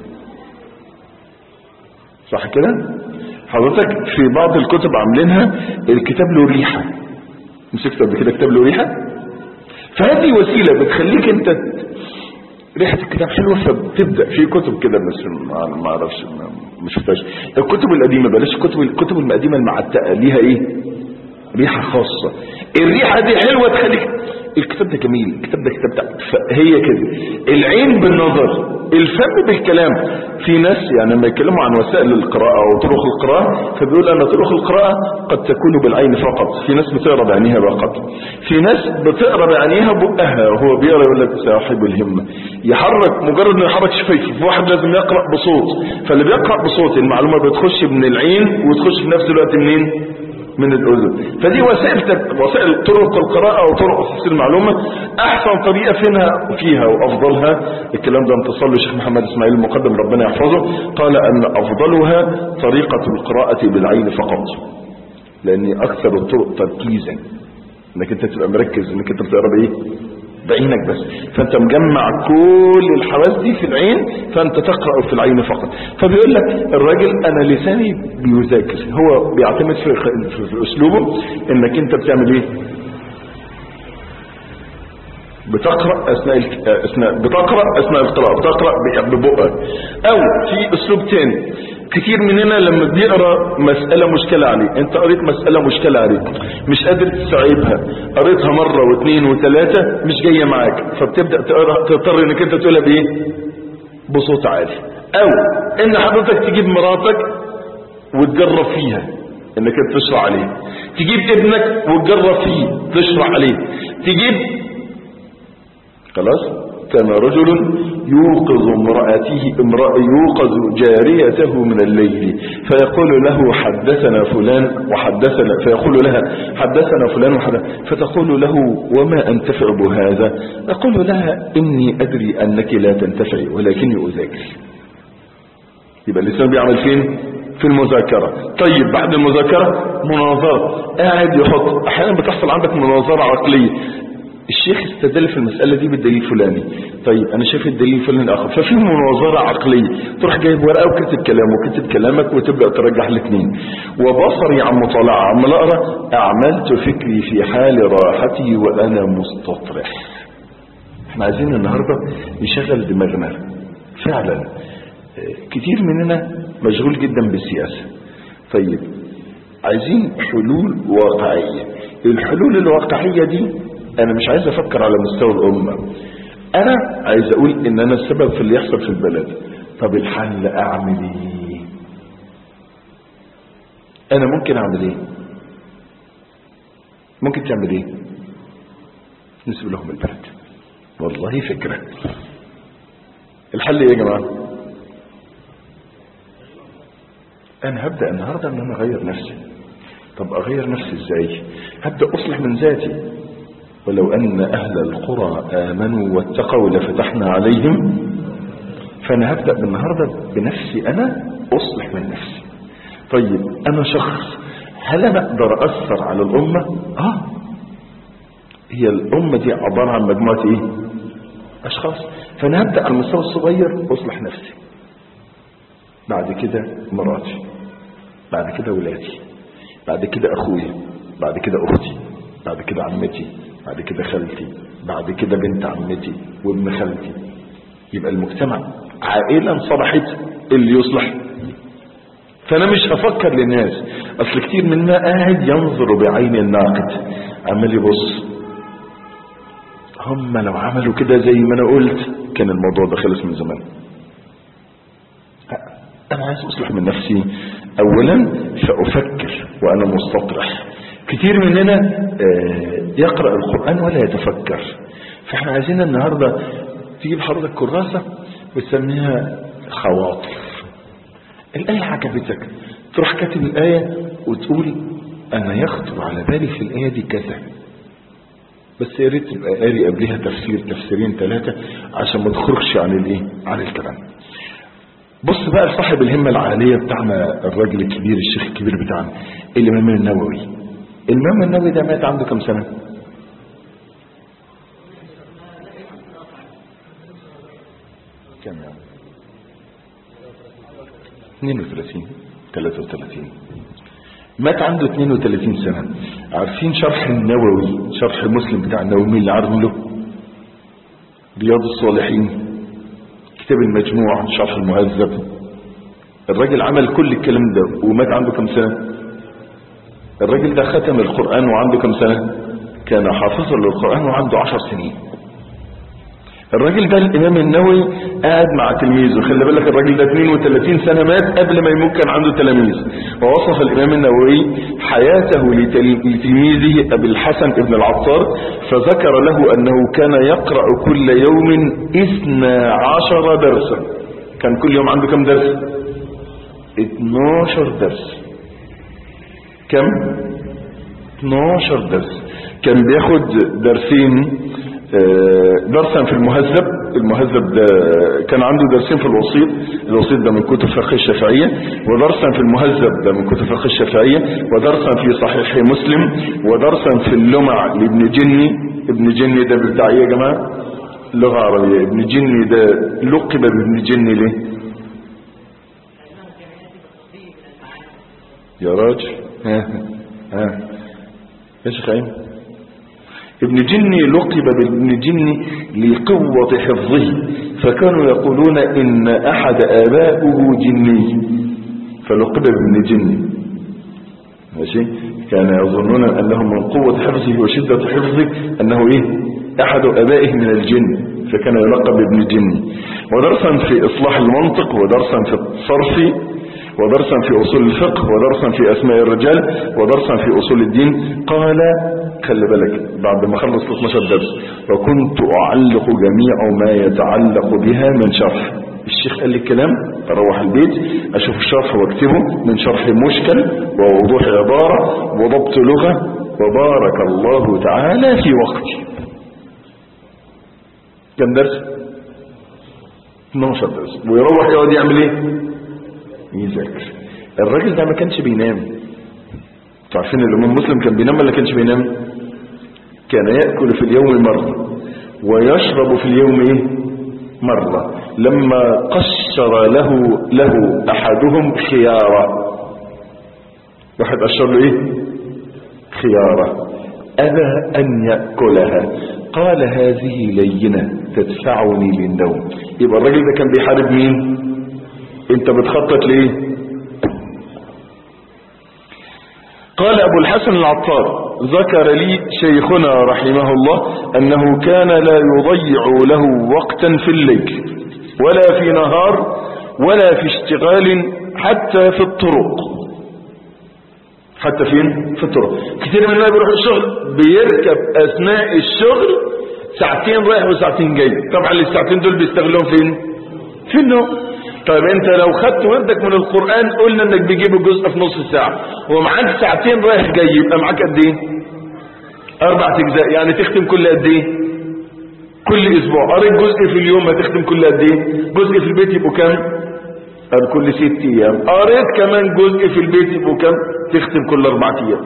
صح كده؟ حضرتك في بعض الكتب عاملينها الكتاب له ريحة، مسكت قبل كده كتاب له ريحة؟ فهذه وسيلة بتخليك انت ريحة الكتاب حلوة، فبتبدأ في كتب كده بس ما اعرفش ما شفتهاش. الكتب القديمة بلاش الكتب الكتب القديمة المعتقة ليها ايه؟ ريحة خاصة. الريحة دي حلوة تخليك الكتاب ده جميل، الكتاب ده كتاب ده. فهي كده العين بالنظر، الفم بالكلام. في ناس يعني لما يتكلموا عن وسائل القراءة وطرق القراءة فبيقول ان طرق القراءة قد تكون بالعين فقط. في ناس بتقرا بعينيها فقط، في ناس بتقرا بعينيها بقها وهو بيقرا يقول لك صاحب الهمة يحرك، مجرد انه يحرك شفايفه. في واحد لازم يقرا بصوت، فاللي بيقرا بصوت المعلومة بتخش من العين وتخش في نفس الوقت منين؟ من الأذن. فدي وسائل وسائل طرق القراءة وطرق تحصيل المعلومة. أحسن طريقة فيها فيها وأفضلها، الكلام ده انتصر له الشيخ محمد إسماعيل المقدم ربنا يحفظه، قال أن أفضلها طريقة القراءة بالعين فقط، لأن أكثر الطرق تركيزا، إنك أنت تبقى مركز إنك أنت بتقرأ بإيه؟ بعينك بس. فأنت مجمع كل الحواس دي في العين، فأنت تقرأ في العين فقط. فبيقول لك الراجل أنا لساني بيذاكر، هو بيعتمد في, في, في أسلوبه إنك أنت بتعمل إيه؟ بتقرأ أثناء أثناء بتقرأ أثناء القراءة، بتقرأ ببقك. أو في أسلوب تاني، كتير مننا لما بيقرأ مسألة مشكلة عليه، انت قريت مسألة مشكلة عليك مش قادر تستوعبها، قريتها مرة واثنين وثلاثة مش جاية معاك، فبتبدأ تقرأ تضطر انك انت تقولها بايه؟ بصوت عالي. او ان حضرتك تجيب مراتك وتجرب فيها انك انت تشرح عليه، تجيب ابنك وتجرب فيه تشرح عليه، تجيب خلاص. كان رجل يوقظ امرأته امرأة يوقظ جاريته من الليل فيقول له حدثنا فلان وحدثنا، فيقول لها حدثنا فلان وحدثنا، فتقول له وما أنتفع بهذا؟ أقول لها إني أدري أنك لا تنتفعي ولكني أذاكر. يبقى الإنسان بيعمل فين؟ في المذاكرة. طيب بعد المذاكرة مناظرة، قاعد يحط. أحيانا بتحصل عندك مناظرة عقلية، الشيخ استدل في المسألة دي بالدليل الفلاني، طيب انا شايف الدليل الفلاني اخر، ففي مناظرة عقلية، تروح جايب ورقة وكتب كلام وكتب كلامك وتبدأ ترجح الاثنين. وبصري عن مطالعة، عمال اقرا اعملت فكري في حال راحتي وانا مستطرح. احنا عايزين النهاردة نشغل دماغنا فعلا. كتير مننا مشغول جدا بالسياسة، طيب عايزين حلول واقعية. الحلول الواقعية دي انا مش عايز افكر على مستوى الامة، انا عايز اقول ان انا السبب في اللي يحصل في البلد. طب الحل اعمل ايه؟ انا ممكن اعمل ايه؟ ممكن تعمل ايه؟ نسيب لهم البلد. والله فكرة. الحل ايه يا جماعة؟ انا هبدأ النهاردة ان انا اغير نفسي. طب اغير نفسي ازاي؟ هبدأ اصلح من ذاتي. ولو أن أهل القرى آمنوا واتقوا لفتحنا عليهم. فأنا هبدأ بالنهاردة بنفسي، أنا أصلح من نفسي. طيب أنا شخص، هل أنا أقدر أثر على الأمة؟ آه هي الأمة دي عبارة عن مجموعة إيه؟ أشخاص. فأنا هبدأ على المستوى الصغير أصلح نفسي، بعد كده مراتي، بعد كده ولادي، بعد كده أخويا، بعد كده أختي، بعد كده عمتي، بعد كده خالتي، بعد كده بنت عمتي وابن خالتي. يبقى المجتمع عائلة صلحت اللي يصلح. فأنا مش هفكر للناس، أصل كتير منا قاعد ينظر بعين الناقد، عمال يبص هم لو عملوا كده زي ما أنا قلت كان الموضوع ده خلص من زمان. أنا عايز أصلح من نفسي أولا، فأفكر وأنا مستطرح. كتير مننا يقرأ القرآن ولا يتفكر. فإحنا عايزين النهاردة تجيب حضرتك كراسة وتسميها خواطر. الآية عجبتك، تروح كاتب الآية وتقول أنا يخطر على بالي في الآية دي كذا، بس يا ريت تبقى قاري قبلها تفسير تفسيرين ثلاثة عشان ما تخرجش عن الايه عن الكلام. بص بقى لصاحب الهمة العالية بتاعنا، الراجل الكبير الشيخ الكبير بتاعنا الإمام النووي. الإمام النووي ده مات عنده كم سنة؟ كم يعني؟ اثنين وثلاثين ثلاثة وثلاثين. مات عنده اثنين وثلاثين سنة. عارفين شرح النووي، شرح مسلم بتاع النووي مين اللي عارف له؟ رياض الصالحين، كتاب المجموع، شرح المهذب. الراجل عمل كل الكلام ده ومات عنده كم سنة؟ الراجل ده ختم القرآن وعنده كم سنة؟ كان حافظا للقرآن وعنده عشر سنين. الراجل ده الإمام النووي قاعد مع تلميذه، خلي بالك الراجل ده اثنين وثلاثين سنة مات قبل ما يموت كان عنده تلاميذ. ووصف الإمام النووي حياته لتلميذه أبي الحسن ابن العطار، فذكر له أنه كان يقرأ كل يوم اثنا عشر درسا. كان كل يوم عنده كم درس؟ اثناشر درس. كم؟ اثناشر درس. كان بياخد درسين، درسا في المهذب. المهذب ده كان عنده درسين في الوسيط، الوسيط ده من كتب فقه الشافعية، ودرسا في المهذب ده من كتب فقه الشافعية، ودرسا في صحيح مسلم، ودرسا في اللمع لابن جني. ابن جني ده بتاع ايه يا جماعة؟ لغة عربية. ابن جني ده لقب بابن جني ليه؟ يا راجل ها ها يا شيخ عين. ابن جني لقب بابن جني لقوة حفظه، فكانوا يقولون إن أحد آبائه جني فلقب بابن جني. ماشي. كان يظنون أنهم من قوة حفظه وشدة حفظه أنه إيه أحد آبائه من الجن، فكان يلقب بابن جني. ودرسا في إصلاح المنطق، ودرسا في الصرف، ودرسا في أصول الفقه، ودرسا في أسماء الرجال، ودرسا في أصول الدين. قال خلي بالك بعد ما خلص اثناشر درس، وكنت أعلق جميع ما يتعلق بها من شرح. الشيخ قال لي الكلام، اروح البيت اشوف الشرح واكتبه، من شرح مشكل ووضوح عبارة وضبط لغة، وبارك الله تعالى في وقتي. كم درس؟ اثناشر درس. ويروح يقعد يعمل ايه؟ يذاكر. الراجل ده ما كانش بينام. تعرفين الإمام مسلم كان بينام ولا كانش بينام؟ كان يأكل في اليوم مرة ويشرب في اليوم ايه مرة. لما قشر له له أحدهم خيارة، واحد قشر له ايه خيارة، أبى أن يأكلها، قال هذه لينة تدفعني للنوم. يبقى الراجل ده كان بيحارب مين؟ انت بتخطط ليه؟ قال أبو الحسن العطار ذكر لي شيخنا رحمه الله أنه كان لا يضيع له وقتا في الليل ولا في نهار ولا في اشتغال، حتى في الطرق. حتى فين؟ في الطرق. كتير من الناس بيروح الشغل بيركب أثناء الشغل ساعتين رايح وساعتين جاي. طبعا الساعتين دول بيستغلون فين؟ في النوم. طيب انت لو خدت وردك من القرآن، قلنا انك بيجيب الجزء في نص ساعة ومعاك ساعتين رايح جاي، يبقى معاك قد ايه؟ اربع اجزاء يعني تختم كل قد ايه؟ كل اسبوع. قريت جزء في اليوم هتختم كل قد ايه؟ جزء في البيت يبقوا كام؟ كل ست ايام. قريت كمان جزء في البيت يبقوا كام؟ تختم كل اربع ايام.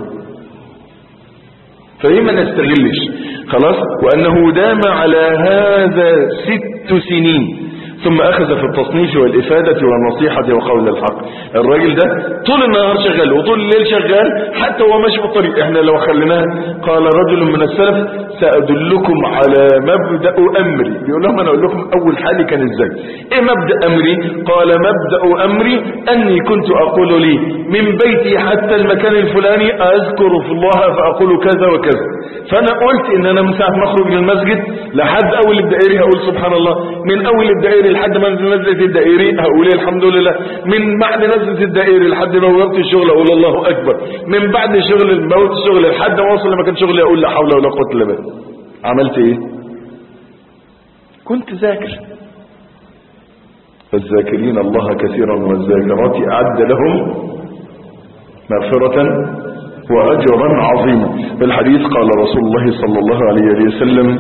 فليه ما نستغلش؟ خلاص. وانه دام على هذا ست سنين ثم اخذ في التصنيف والافادة والنصيحة وقول الحق. الراجل ده طول النهار شغال وطول الليل شغال حتى هو ماشي في الطريق. احنا لو خليناه قال رجل من السلف سأدلكم على مبدأ امري. بيقول لهم انا اقول لكم اول حالي كان ازاي. ايه مبدأ امري؟ قال مبدأ امري اني كنت اقول لي من بيتي حتى المكان الفلاني اذكر في الله فاقول كذا وكذا. فانا قلت ان انا من ساعة ما اخرج من المسجد لحد اول الدائري هقول سبحان الله، من اول الدائري لحد ما نزلت الدائري هقول الحمد لله، من بعد نزلت الدائري لحد ما وقفت الشغل اقول الله اكبر، من بعد شغل موت الشغل لحد ما اوصل لمكان شغلي اقول لا حول ولا قوه الا بالله. عملت ايه؟ كنت ذاكر. الذاكرين الله كثيرا والذاكرات اعد لهم مغفرة واجرا عظيما. في الحديث قال رسول الله صلى الله عليه وسلم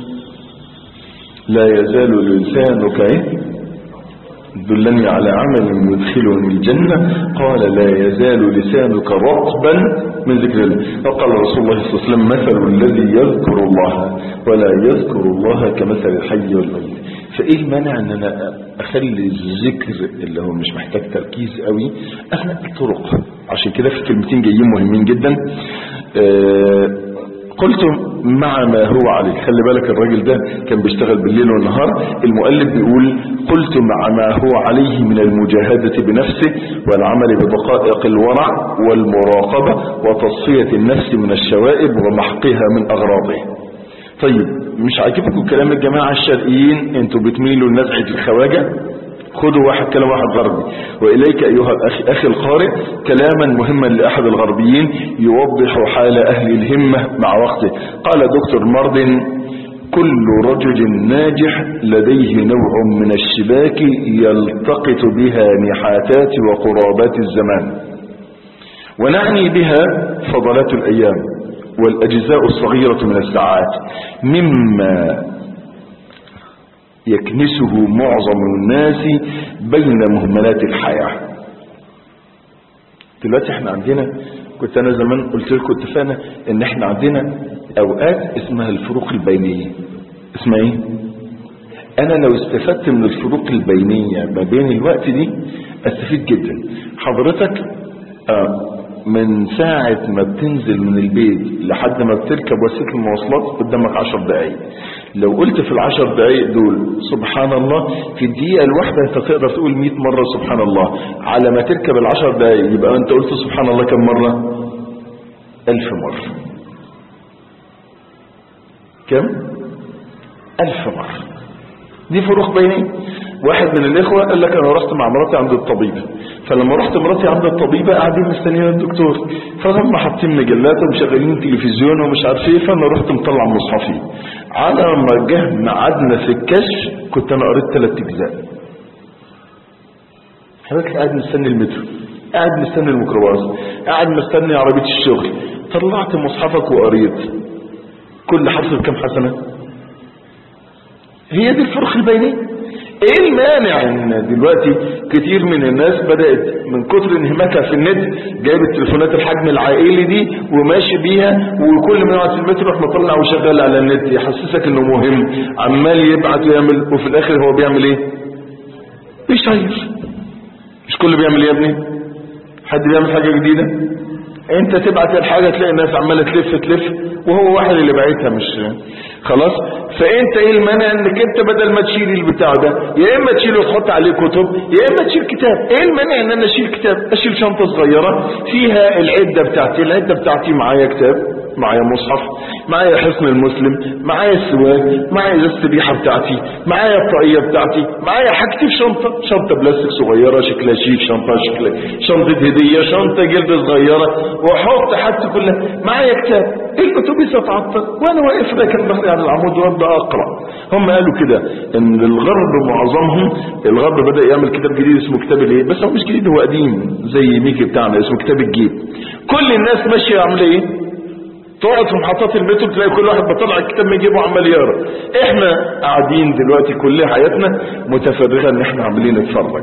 لا يزال لسانك ايه دلني على عمل يدخلني الجنة. قال لا يزال لسانك رطبا من ذكر الله. وقال رسول الله صلى الله عليه وسلم مثل الذي يذكر الله ولا يذكر الله كمثل الحي والميت. فايه المانع ان انا اخلي الذكر اللي هو مش محتاج تركيز قوي اثناء الطرق؟ عشان كده في كلمتين جايين مهمين جدا. آه قلت مع ما هو عليه. خلي بالك الراجل ده كان بيشتغل بالليل والنهار. المؤلف بيقول قلت مع ما هو عليه من المجاهدة بنفسه والعمل بدقائق الورع والمراقبة وتصفية النفس من الشوائب ومحقها من أغراضه. طيب مش عاجبكم كلام الجماعة الشرقيين؟ انتوا بتميلوا لنزعة الخواجة. خذوا واحد كلام واحد غربي. وإليك أيها الأخ أخي القارئ كلاما مهما لأحد الغربيين يوضح حال أهل الهمة مع وقته. قال دكتور ماردن كل رجل ناجح لديه نوع من الشباك يلتقط بها نحاتات وقرابات الزمان، ونعني بها فضلات الأيام والأجزاء الصغيرة من الساعات مما يكنسه معظم الناس بين مهملات الحياة. دلوقتي احنا عندنا، كنت انا زمان قلت لكم اتفقنا ان احنا عندنا اوقات اسمها الفروق البينية. اسمها ايه؟ انا لو استفدت من الفروق البينية ما بين الوقت دي استفيد جدا. حضرتك اه من ساعة ما بتنزل من البيت لحد ما بتركب وسيلة المواصلات قدامك عشر دقايق. لو قلت في العشر دقايق دول سبحان الله في الدقيقة الواحدة انت تقدر تقول مئة مرة سبحان الله. على ما تركب العشر دقايق يبقى انت قلت سبحان الله كم مرة؟ ألف مرة. كم؟ ألف مرة. دي فروق بيني. واحد من الاخوة قال لك انا رحت مع مراتي عند الطبيبة، فلما رحت مراتي عند الطبيبة قاعدين مستنيين الدكتور، فهم حاطين مجلات ومشغلين تلفزيون ومش عارف ايه، فانا رحت مطلع مصحفي. على ما جه ميعادنا في الكشف كنت انا قريت ثلاث اجزاء. حضرتك قاعد مستني المترو، قاعد مستني الميكروباص، قاعد مستني عربية الشغل، طلعت مصحفك وقريت. كل حرف بكم حسنة؟ هي دي الفرق البينية. ايه المانع ان دلوقتي كتير من الناس بدأت من كتر انهماكها في النت جايب التليفونات الحجم العائلي دي وماشي بيها، وكل ما يقعد في المترو يروح مطلع وشغال على النت يحسسك انه مهم، عمال يبعت ويعمل، وفي الاخر هو بيعمل ايه؟ بيشير. مش كله بيعمل ايه يا ابني؟ حد بيعمل حاجة جديدة؟ انت تبعت الحاجة تلاقي الناس عمالة تلف تلف وهو واحد اللي بعتها مش خلاص. فانت ايه المانع انك انت بدل ما تشيل البتاع ده يا اما تشيله وتحط عليه كتب يا اما تشيل كتاب. ايه المانع ان انا اشيل كتاب؟ اشيل شنطة صغيرة فيها العدة بتاعتي، العدة بتاعتي معايا كتاب، معايا مصحف، معايا حصن المسلم، معايا السواك، معايا ازازة الريحة بتاعتي، معايا الطاقية بتاعتي، معايا حاجتي في شنطة، شنطة بلاستيك صغيرة شكلها شيك، شنطة شكلها شنطة هدية، شنطة جلد صغيرة، واحط حاجتي كلها. معايا كتاب، الاتوبيس اتعطل وانا واقف راكن ظهري على العمود وابدا اقرا. هم قالوا كده ان الغرب معظمهم، الغرب بدا يعمل كتاب جديد اسمه كتاب الايه، بس هو مش جديد، هو قديم زي ميكي بتاعنا، اسمه كتاب الجيب. كل الناس ماشيه عامله ايه؟ تقعد في محطات المترو تلاقي كل واحد بيطلع الكتاب من جيبه عمال يقرا. احنا قاعدين دلوقتي كل حياتنا متفرغه ان احنا عاملين نتفرج.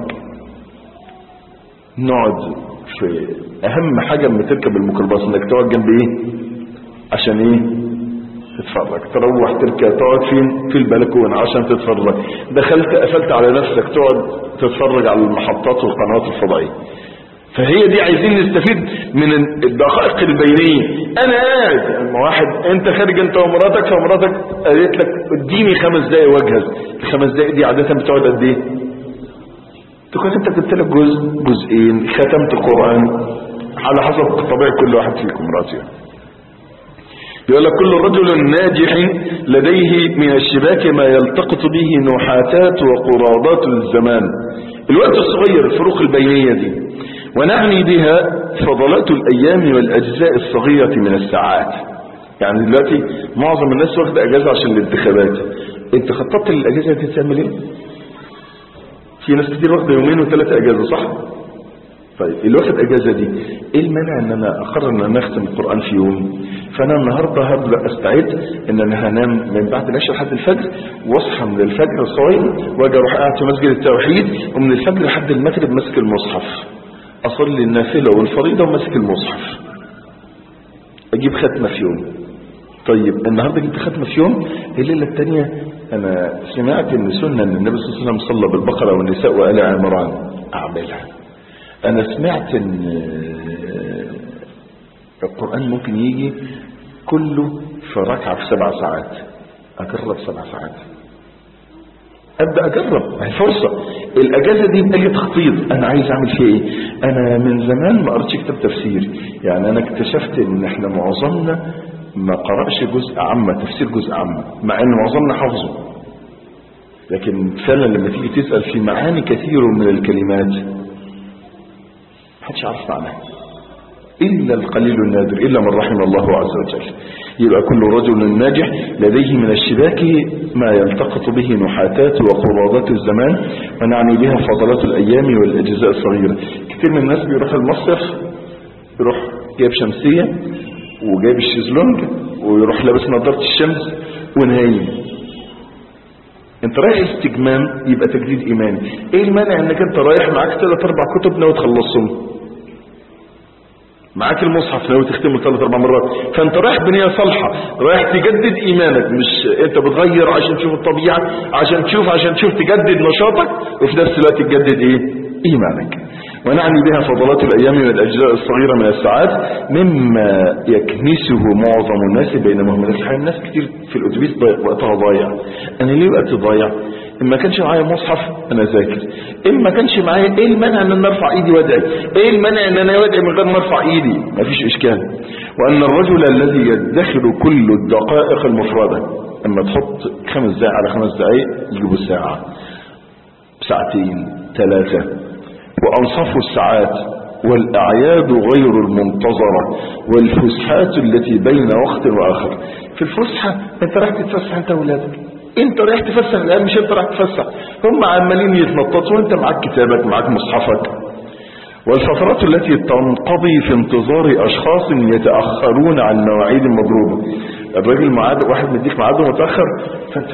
نقعد في اهم حاجه لما تركب الميكروباص انك تقعد جنب ايه عشان ايه تتفرج. تروح تركب تقعد فين؟ في البلكونه عشان تتفرج. دخلت قفلت على نفسك تقعد تتفرج على المحطات والقنوات الفضائيه. فهي دي عايزين نستفيد من الدقائق البينيه. انا قاعد واحد انت خارج انت ومراتك، فمراتك قالت لك اديني خمس دقايق واجهز. الخمس دقايق دي عاده بتقعد قد ايه؟ تكون انت جبت لك جزء جزئين ختمت قرآن على حسب طبيعة كل واحد فيكم راسيا. يقول لك كل رجل ناجح لديه من الشباك ما يلتقط به نحاتات وقرادات الزمان. الوقت الصغير الفروق البينية دي، ونعني بها فضلات الأيام والأجزاء الصغيرة من الساعات. يعني دلوقتي معظم الناس واخد أجازة عشان الانتخابات. انت خططت للأجازة دي تعمل ايه؟ في ناس كتير واخده يومين وثلاثة اجازة صح؟ طيب اللي واخد اجازة دي ايه المانع ان انا اقرر ان انا اختم القرآن في يوم؟ فانا النهاردة هبدأ استعد ان انا هنام من بعد العشاء لحد الفجر، واصحى من الفجر الصويم واجي اروح قاعد في مسجد التوحيد، ومن الفجر لحد المغرب ماسك المصحف اصلي النافلة والفريضة وماسك المصحف، اجيب ختمة في يوم. طيب النهاردة جبت ختمة في يوم، الليلة التانية انا سمعت ان سنة ان النبي صلى الله عليه وسلم صلى بالبقرة والنساء وآل عمران، اعملها. انا سمعت ان القرآن ممكن يجي كله في ركعة في سبع ساعات، اجرب سبع ساعات، ابدا اجرب. هي فرصه. الاجازه دي بقى لي تخطيط انا عايز اعمل فيها ايه. انا من زمان ما قريتش كتاب تفسير، يعني انا اكتشفت ان احنا معظمنا ما قرأش جزء عامة تفسير جزء عامة، مع ان معظمنا حافظه، لكن فعلا لما تيجي تسأل في معاني كثير من الكلمات محدش عارف معناها إلا القليل النادر، إلا من رحم الله عز وجل. يبقى كل رجل ناجح لديه من الشباك ما يلتقط به نحاتات وقرادات الزمان، ونعني بها فضلات الأيام والأجزاء الصغيرة. كتير من الناس بيروح المصيف يروح جايب شمسية وجايب الشيزلونج ويروح لابس نظارة الشمس ونايم. انت رايح استجمام يبقى تجديد ايماني. ايه المانع انك انت رايح معاك ثلاث اربع كتب ناوي تخلصهم، معاك المصحف ناوي تختمه ثلاث اربع مرات، فانت رايح بنية صالحة، رايح تجدد ايمانك، مش انت بتغير عشان تشوف الطبيعة، عشان تشوف عشان تشوف تجدد نشاطك وفي نفس الوقت تجدد ايه ايمانك. ونعني بها فضلات الايام والاجزاء الصغيرة من الساعات مما يكنسه معظم الناس بين مهملات الحياة. الناس كتير في الاتوبيس وقتها ضايع. انا ليه وقت ضايع؟ إن ما كانش معايا مصحف انا ذاكر، إن ما كانش معايا ايه المانع ان انا ارفع ايدي وادعي، ايه المانع ان انا وادعي من غير ما ارفع ايدي، مفيش اشكال. وان الرجل الذي يدخر كل الدقائق المفردة، اما تحط خمس دقائق على خمس دقائق يجيبوا ساعة ساعتين ثلاثة، وانصاف الساعات والاعياد غير المنتظرة والفسحات التي بين وقت واخر. في الفسحة انت راح تتفسح انت واولادك، انت رايح تفسح الان مش انت رايح تفسح، هم عمالين يتنططوا وانت معاك كتابك معاك مصحفك. والفترات التي تنقضي في انتظار اشخاص يتأخرون عن مواعيد مضروبة. الراجل معاد واحد مديك ميعاده متأخر فانت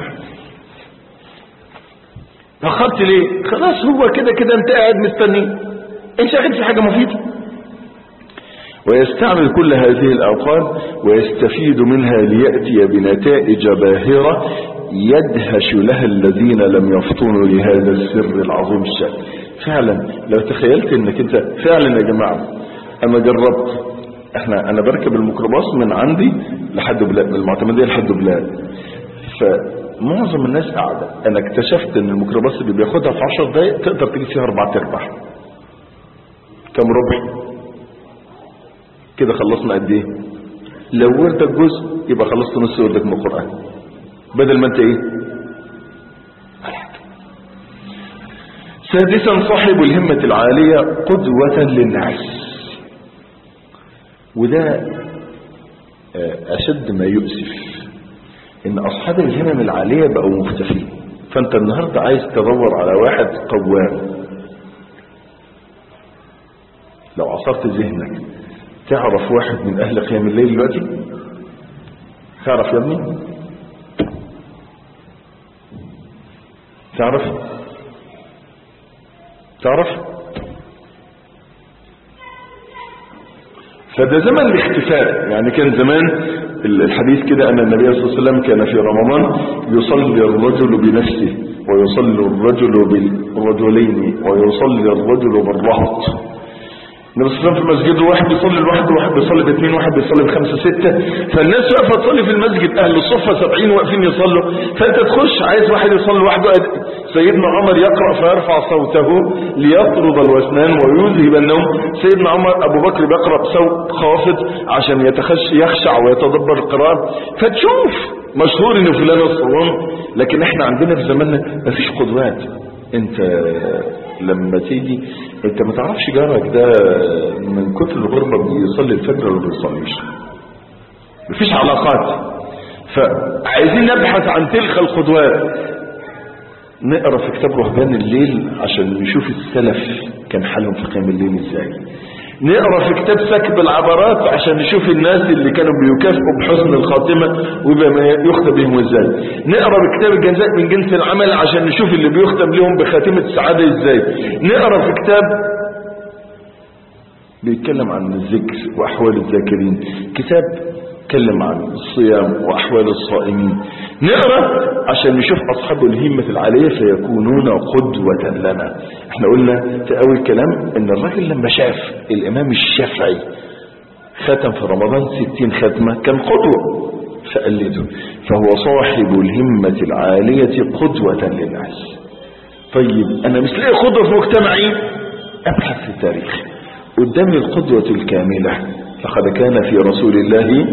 تأخرت ليه؟ خلاص هو كده كده انت قاعد مستني، انت شاغل في حاجة مفيدة. ويستعمل كل هذه الأوقات ويستفيد منها ليأتي بنتائج باهرة يدهش لها الذين لم يفطنوا لهذا السر العظيم الشأن. فعلا لو تخيلت انك انت فعلا يا جماعة، انا جربت، احنا انا بركب الميكروباص من عندي لحد بلاد، من المعتمدية لحد بلاد، فمعظم الناس قاعدة. انا اكتشفت ان الميكروباص اللي بياخدها في عشر دقايق تقدر تجيب فيها اربعة ارباع. كم ربع كده خلصنا قد ايه؟ لو وردك جزء يبقى خلصت نص وردك من القرآن، بدل ما انت ايه. سادسا صاحب الهمة العالية قدوة للناس. وده اشد ما يؤسف ان اصحاب الهمم العالية بقوا مختفين. فانت النهاردة عايز تدور على واحد قوام، لو عصرت ذهنك تعرف واحد من اهل قيام الليل دلوقتي تعرف يا ابني؟ تعرف؟ تعرف؟ فده زمن الاختفاء. يعني كان زمان الحديث كده أن النبي صلى الله عليه وسلم كان في رمضان يصلي الرجل بنفسه ويصلي الرجل بالرجلين ويصلي الرجل بالرهط. النبي صلى الله عليه وسلم في مسجده واحد بيصلي لوحده، واحد بيصلي باثنين، واحد بيصلي بخمسه سته، فالناس واقفه تصلي في المسجد، اهل الصفه سبعين واقفين يصلوا، فانت تخش عايز واحد يصلي لوحده. سيدنا عمر يقرأ فيرفع صوته ليطرد الوسنان ويذهب النوم، سيدنا عمر ابو بكر بيقرأ بصوت خافض عشان يتخش يخشع ويتدبر القراءة. فتشوف مشهور ان فلان الصوام، لكن احنا عندنا في زماننا مفيش قدوات. انت لما تيجي انت ما تعرفش جارك ده من كتر الغربة بيصلي الفجر ولا بيصليش، مفيش علاقات. فعايزين نبحث عن تلك القدوات. نقرأ في كتاب رهبان الليل عشان نشوف السلف كان حالهم في قيام الليل ازاي. نقرأ في كتاب سكب العبرات عشان نشوف الناس اللي كانوا بيكافئوا بحسن الخاتمة وبما يختم بهم ازاي. نقرأ بكتاب الجزاء من جنس العمل عشان نشوف اللي بيختم لهم بخاتمة السعادة ازاي. نقرأ في كتاب بيتكلم عن الذكر وأحوال الذاكرين، كتاب يتكلم عن الصيام وأحوال الصائمين. نقرأ عشان نشوف أصحاب الهمة العالية فيكونون قدوة لنا. احنا قلنا في أول كلام ان الراجل لما شاف الإمام الشافعي ختم في رمضان ستين ختمة كان قدوة فقلده، فهو صاحب الهمة العالية قدوة للناس. طيب أنا مش لاقي قدوة في مجتمعي، أبحث في التاريخ قدامي القدوة الكاملة. لقد كان في رسول الله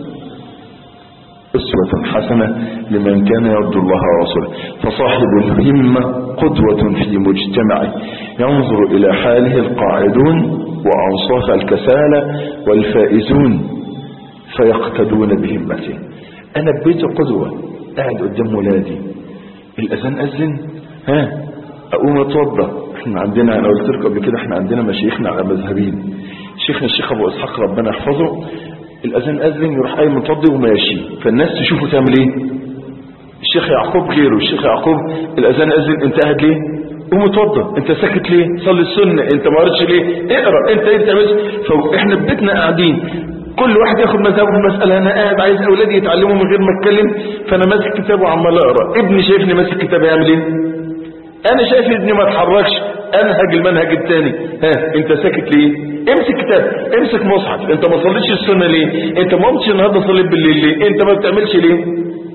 أسوة حسنة لمن كان يرجو الله ورسوله. فصاحب الهمة قدوة في مجتمعه، ينظر إلى حاله القاعدون وأنصاف الكسالى والفائزون فيقتدون بهمته. أنا ببيت قدوة، قاعد قدام ولادي، الأذان أذن، ها أقوم أتوضى. احنا عندنا، أنا قلت لكم قبل كده، احنا عندنا مشايخنا على مذهبين. شيخنا الشيخ أبو إسحاق ربنا يحفظه، الأذان أذن يروح أي متوضي وماشي، فالناس تشوفه تعمل ايه؟ الشيخ يعقوب غيره، الشيخ يعقوب الأذان أذن، انت قاعد ليه؟ قوم اتوضى، انت ساكت ليه؟ صلي السنة، انت ما قريتش ليه؟ اقرأ، انت ايه بتعمل؟ فاحنا في بيتنا قاعدين كل واحد ياخد مذهبه في المسألة. انا قاعد عايز اولادي يتعلموا من غير ما اتكلم، فانا ماسك كتاب وعمال اقرا. ابني شايفني ماسك كتاب يعمل ايه؟ انا شايف ابني ما اتحركش، انهج المنهج الثاني. ها انت ساكت ليه؟ امسك كتاب، امسك مصحف، انت ما صليتش السنة ليه؟ انت ما قمتش النهارده صليت بالليل ليه؟ انت ما بتعملش ليه؟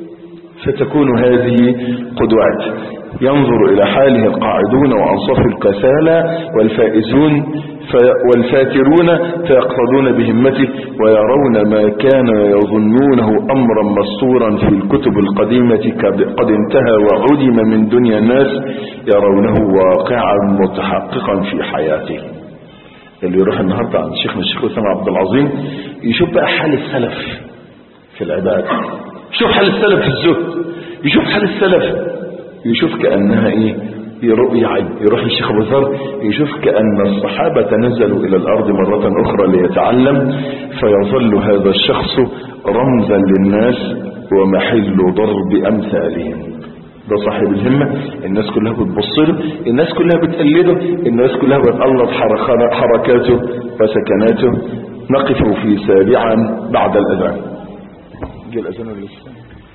فتكون هذه قدوات. ينظر الى حاله القاعدون وانصاف الكسالى والفائزون والفاترون فيقتضون بهمته ويرون ما كان يظنونه امرا مستورا في الكتب القديمة قد انتهى وعدم من دنيا الناس، يرونه واقعا متحققا في حياته. اللي يروح النهارده عند شيخنا الشيخ أسامة عبد العظيم يشوف بقى حال السلف في العبادة، يشوف حال السلف في الزهد، يشوف حال السلف، يشوف كأنها ايه، يرؤي، يروح الشيخ ابو ذر يشوف كأن الصحابة نزلوا الى الارض مرة اخرى ليتعلم، فيظل هذا الشخص رمزا للناس ومحل ضرب امثالهم. ده صاحب الهمة، الناس كلها بتبص له، الناس كلها بتقلده، الناس كلها بتقلد حركاته وسكناته. نقف في سابعا بعد الاذان. جاء الاذان ولا لسه؟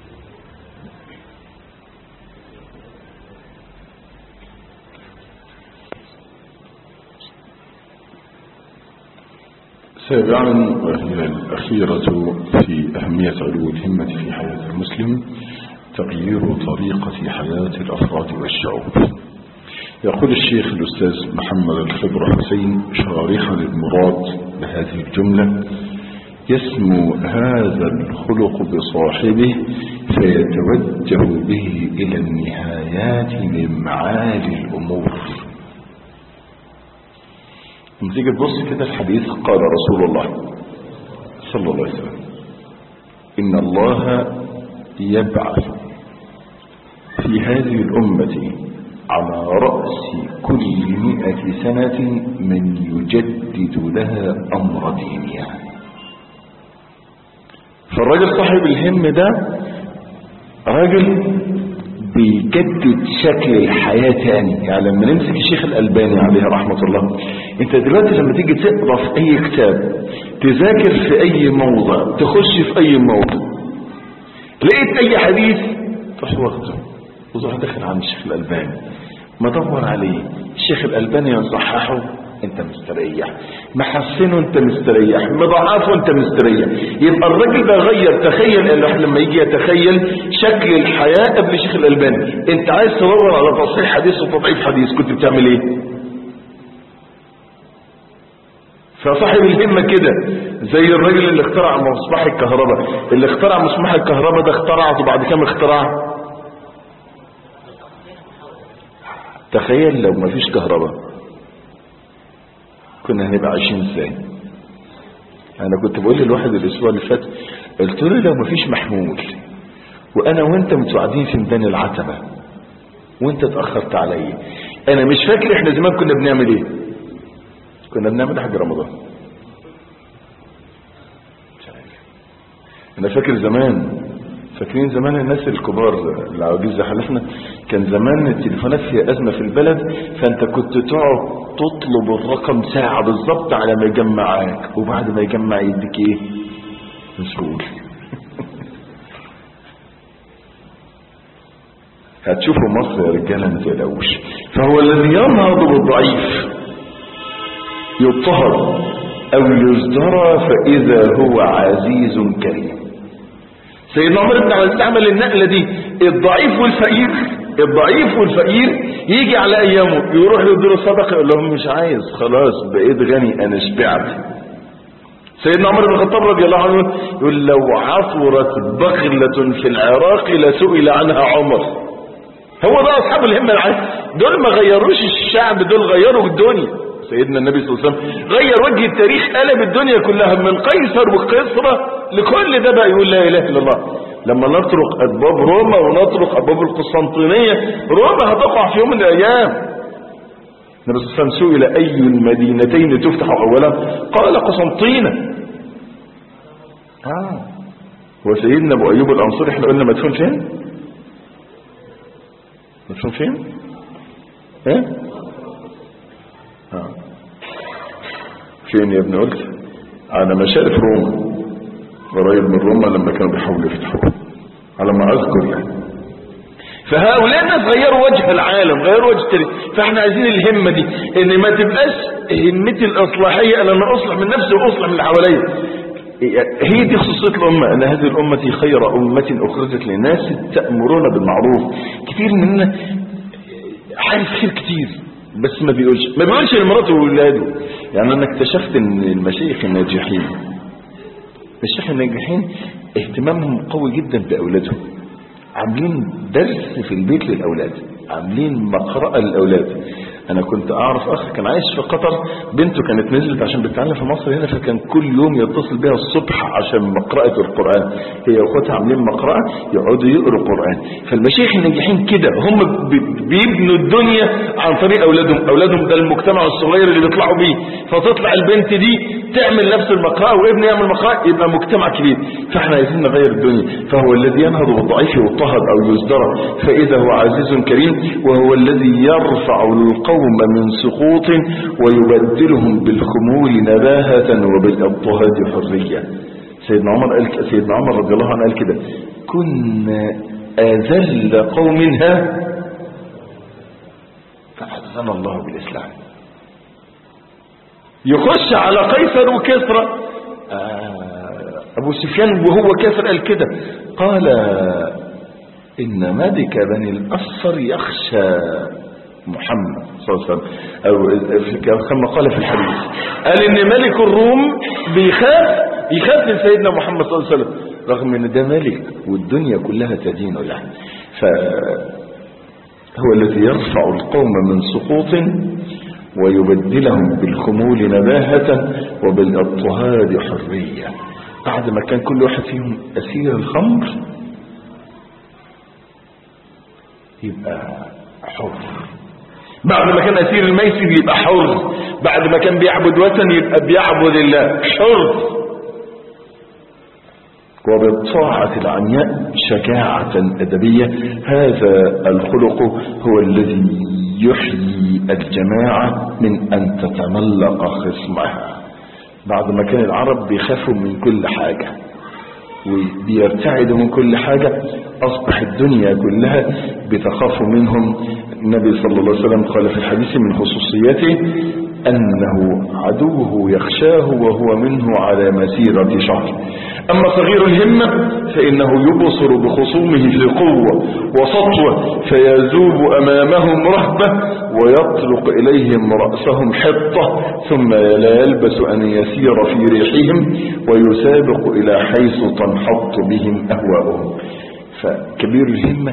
سابعا وهي الأخيرة في أهمية علو الهمة في حياة المسلم، تغيير طريقة حياة الأفراد والشعوب. يقول الشيخ الأستاذ محمد الخضر حسين شارحا المراد بهذه الجملة: يسمو هذا الخلق بصاحبه فيتوجه به إلى النهايات من معالي الأمور. نتيجة تبص كده الحديث، قال رسول الله صلى الله عليه وسلم: إن الله يبعث في هذه الأمة على رأس كل مئة سنة من يجدد لها أمر دينها. فالراجل صاحب الهم ده راجل بيجدد شكل الحياة تاني. يعني لما نمسك الشيخ الألباني عليه رحمة الله، انت دلوقتي لما تيجي تقرأ في اي كتاب، تذاكر في اي موضع، تخش في اي موضع، لقيت اي حديث تروح واخده وتروح داخل عن الشيخ الألباني مدور عليه. الشيخ الألباني يصححه انت مستريح، محسنه انت مستريح، مضاعفه انت مستريح. يبقى الراجل ده غير. تخيل الواحد لما يجي يتخيل شكل الحياة قبل الشيخ الألباني. انت عايز تدور على تصحيح حديث وتضعيف حديث، كنت بتعمل ايه؟ فصاحب الهمة كده زي الراجل اللي اخترع مصباح الكهرباء. اللي اخترع مصباح الكهرباء ده اخترعه بعد كام اختراع؟ تخيل لو ما فيش كهرباء كنا هنبقى عايشين ازاي؟ انا كنت بقول للواحد الاسبوع اللي فات، قلت له لو ما فيش محمول وانا وانت متوعدين في ميدان العتبة وانت اتأخرت عليا، انا مش فاكر احنا زمان كنا بنعمل ايه. كنا بنعمل حاجة رمضان. انا فاكر زمان، فاكرين زمان الناس الكبار العواجيز حلفنا، كان زمان التليفونات فيها ازمه في البلد، فانت كنت تقعد تطلب الرقم ساعه بالظبط على ما يجمعك، وبعد ما يجمع يديك ايه؟ مشغول. هتشوفوا مصر يا رجاله ما تقلقوش. فهو الذي ينهض بالضعيف يضطهد او يزدرى فاذا هو عزيز كريم. سيدنا عمر بن عبد العزيز عمل النقلة دي. الضعيف والفقير، الضعيف والفقير يجي على ايامه يروح يديله الصدقه يقول لهم مش عايز، خلاص بقيت غني انا شبعت. سيدنا عمر بن الخطاب رضي الله عنه يقول لو عثرت بغلة في العراق لسئل عنها عمر. هو ده اصحاب الهمة العالية، دول ما غيروش الشعب، دول غيروا الدنيا. سيدنا النبي صلى الله عليه وسلم غير وجه التاريخ، قلب الدنيا كلها من قيصر وقيصرة لكل ده بقى يقول لا اله الا الله. لما نطرق ابواب روما ونطرق ابواب القسطنطينية، روما هتقع في يوم من الايام. النبي صلى الله عليه وسلم سئل اي المدينتين تفتح اولا، قال قسنطينة. اه وسيدنا ابو ايوب الانصاري احنا قلنا مدفون فين؟ مدفون فين؟ ايه؟ آه. فين يا ابن قلت؟ على مشارف روما، قريب من روما لما كانوا بيحاولوا يفتحوها على ما اذكر يعني. فهؤلاء الناس غيروا وجه العالم، غيروا وجه التاريخ. فاحنا عايزين الهمه دي، ان ما تبقاش همتي الاصلاحيه انا انا اصلح من نفسي واصلح من اللي حواليا. هي دي خصوصيه الامه، ان هذه الامه خير امه اخرجت للناس تامرون بالمعروف. كتير مننا عارف خير كتير بس ما بيقولش ما بيقولش لمراته وولاده. يعني انا اكتشفت ان المشايخ الناجحين المشايخ الناجحين اهتمامهم قوي جدا باولادهم. عاملين درس في البيت للاولاد، عاملين مقرأة للاولاد. انا كنت اعرف اخ كان عايش في قطر، بنته كانت نزلت عشان بتتعلم في مصر هنا، فكان كل يوم يتصل بها الصبح عشان مقرأة القرآن. هي واخواتها عاملين مقرأة يقعدوا يقروا قرآن. فالمشايخ الناجحين كده هم بيبنوا الدنيا عن طريق اولادهم. اولادهم ده المجتمع الصغير اللي بيطلعوا بيه، فتطلع البنت دي تعمل نفس المقرأة وابن يعمل مقرأة، يبقى مجتمع كبير. فاحنا عايزين نغير الدنيا. فهو الذي ينهض بالضعيف يضطهد او يزدرى فاذا هو عزيز كريم، وهو الذي يرفع القوم من سقوط ويبدلهم بالخمول نباهة وبالاضطهاد حرية. سيدنا عمر قال سيدنا عمر رضي الله عنه قال كده: كنا أذل قومها فأعزنا الله بالإسلام. يخش على قيصر وكسرى. آه أبو سفيان وهو كافر قال كده، قال: إن ملك بني الأصفر يخشى محمد صلى الله عليه وسلم، أو كما قال في الحديث، قال إن ملك الروم بيخاف يخاف من سيدنا محمد صلى الله عليه وسلم، رغم إن ده ملك والدنيا كلها تدين له. فهو الذي يرفع القوم من سقوط ويبدلهم بالخمول نباهة وبالاضطهاد حرية. بعد ما كان كل واحد فيهم أسير الخمر يبقى حر، بعد ما كان أسير الميسر يبقى حر، بعد ما كان بيعبد وثن يبقى بيعبد الله حر. وبالطاعة العمياء شجاعة أدبية. هذا الخلق هو الذي يحيي الجماعة من أن تتملق خصمها. بعد ما كان العرب بيخافوا من كل حاجة وبيرتعدوا من كل حاجة، أصبح الدنيا كلها بتخاف منهم. النبي صلى الله عليه وسلم قال في الحديث من خصوصياته أنه عدوه يخشاه وهو منه على مسيرة شهر. أما صغير الهمة فإنه يبصر بخصومه في قوة وسطوة فيذوب أمامهم رهبة ويطلق إليهم رأسهم حطة، ثم لا يلبس أن يسير في ريحهم ويسابق إلى حيث تنحط بهم أهواؤهم. فكبير الهمة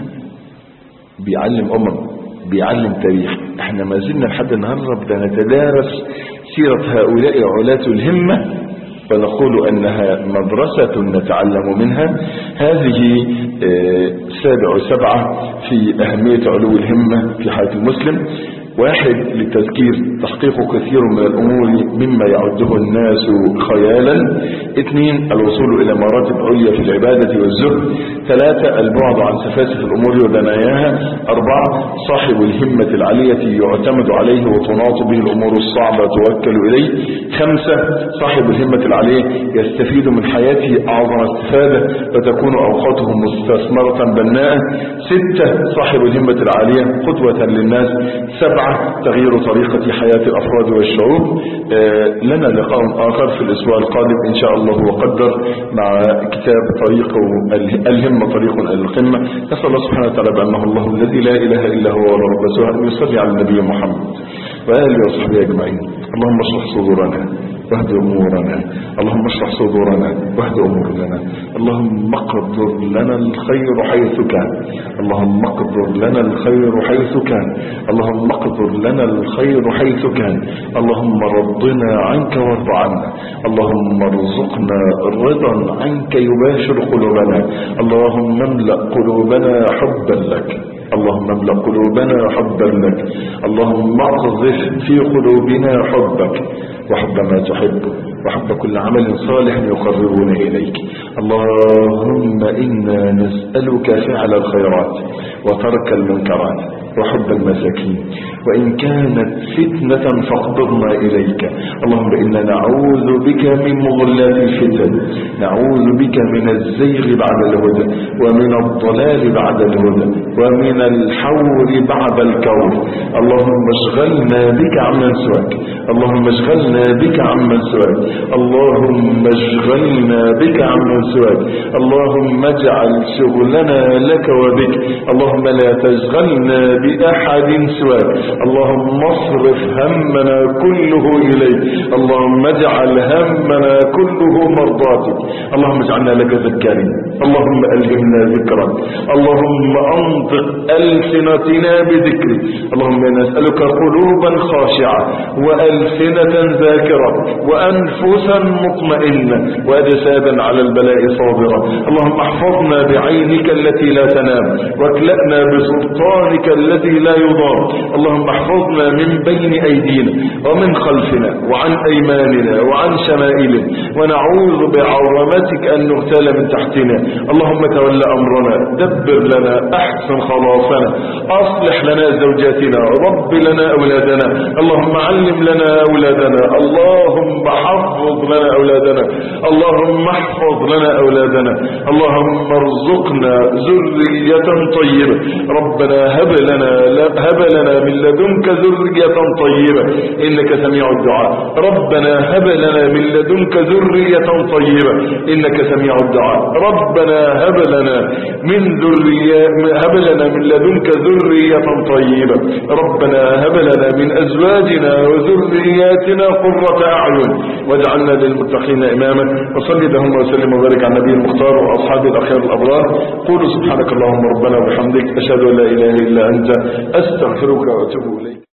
بيعلم أمم، بيعلم تاريخ. احنا ما زلنا لحد النهارده بنتدارس سيرة هؤلاء علاة الهمة ونقول أنها مدرسة نتعلم منها. هذه سابع سبعة في أهمية علو الهمة في حياة المسلم. واحد، للتذكير تحقيق كثير من الأمور مما يعده الناس خيالا. اثنين، الوصول إلى مراتب عليا في العبادة والزهد. ثلاثة، البعد عن سفاسف الأمور ودناياها. أربعة، صاحب الهمة العالية يعتمد عليه وتناط به الأمور الصعبة توكل إليه. خمسة، صاحب الهمة العالية يستفيد من حياته أعظم استفادة وتكون أوقاته مستثمرة بناءة. ستة، صاحب الهمة العالية قدوة للناس. سبعة، تغيير طريقة حياة الأفراد والشعوب. آه لنا لقاء آخر في الأسبوع القادم إن شاء الله وقدر مع كتاب طريق الهمة طريق إلى القمة. نسأل الله سبحانه وتعالى بأنه الله الذي لا إله إلا هو ورب سواء أن يصلي على النبي محمد وآله وصحبه أجمعين. اللهم اشرح صدورنا واهد أمورنا، اللهم اشرح صدورنا واهد أمورنا، اللهم اقدر لنا الخير حيث كان، اللهم اقدر لنا الخير حيث كان، اللهم اقدر لنا الخير حيث كان، اللهم رضنا عنك وارض عنا، اللهم ارزقنا رضا عنك يباشر قلوبنا، اللهم املأ قلوبنا حبا لك، اللهم املأ قلوبنا حبا لك، اللهم اقذف في قلوبنا حبك وحب ما تحب وحب كل عمل صالح يقربنا إليك. اللهم إنا نسألك فعل الخيرات وترك المنكرات وحب المساكين، وإن كانت فتنة فاقبضنا إليك. اللهم إنا نعوذ بك من مضلات الفتن، نعوذ بك من الزيغ بعد الهدى ومن الضلال بعد الهدى ومن الحور بعد الكور. اللهم اشغلنا بك عمن سواك، اللهم اشغلنا بك عمن سواك، اللهم اشغلنا بك عمن سواك، اللهم اجعل شغلنا لك وبك، اللهم لا تشغلنا بأحد سواك، اللهم اصرف همنا كله إليك، اللهم اجعل همنا كله مرضاتك، اللهم اجعلنا لك ذكارين، اللهم ألهمنا ذكرك، اللهم أنطق ألسنتنا بذكرك، اللهم نسألك قلوبا خاشعة وألسنة ذاكرة وأنفسا مطمئنة وأجسادا على البلاء صابرة. اللهم احفظنا بعينك التي لا تنام واكلأنا بسلطانك الذي لا يضام. اللهم احفظنا من بين أيدينا ومن خلفنا وعن أيماننا وعن شمائلنا، ونعوذ بعظمتك أن نغتال من تحتنا. اللهم تولى أمرنا، دبر لنا أحسن خلاصنا، أصلح لنا زوجاتنا، رب لنا أولادنا، اللهم علم لنا أولادنا، اللهم حفظ لنا أولادنا، اللهم احفظ لنا أولادنا، اللهم ارزقنا ذرية طيبة. ربنا هب لنا هب لنا من لدنك ذرية طيبة إنك سميع الدعاء. ربنا هب لنا من لدنك ذرية طيبة إنك سميع الدعاء. ربنا هب لنا من ذرية هب لنا من لدنك ذرية طيبة. ربنا هب لنا من أزواجنا وذرياتنا قرة أعين واجعلنا للمتقين إماما. وصلي اللهم وسلم وبارك على النبي المختار وأصحاب الأخيار الأبرار. قولوا سبحانك اللهم ربنا وبحمدك، أشهد أن لا إله إلا أنت، أستغفرك وأتوب إليك.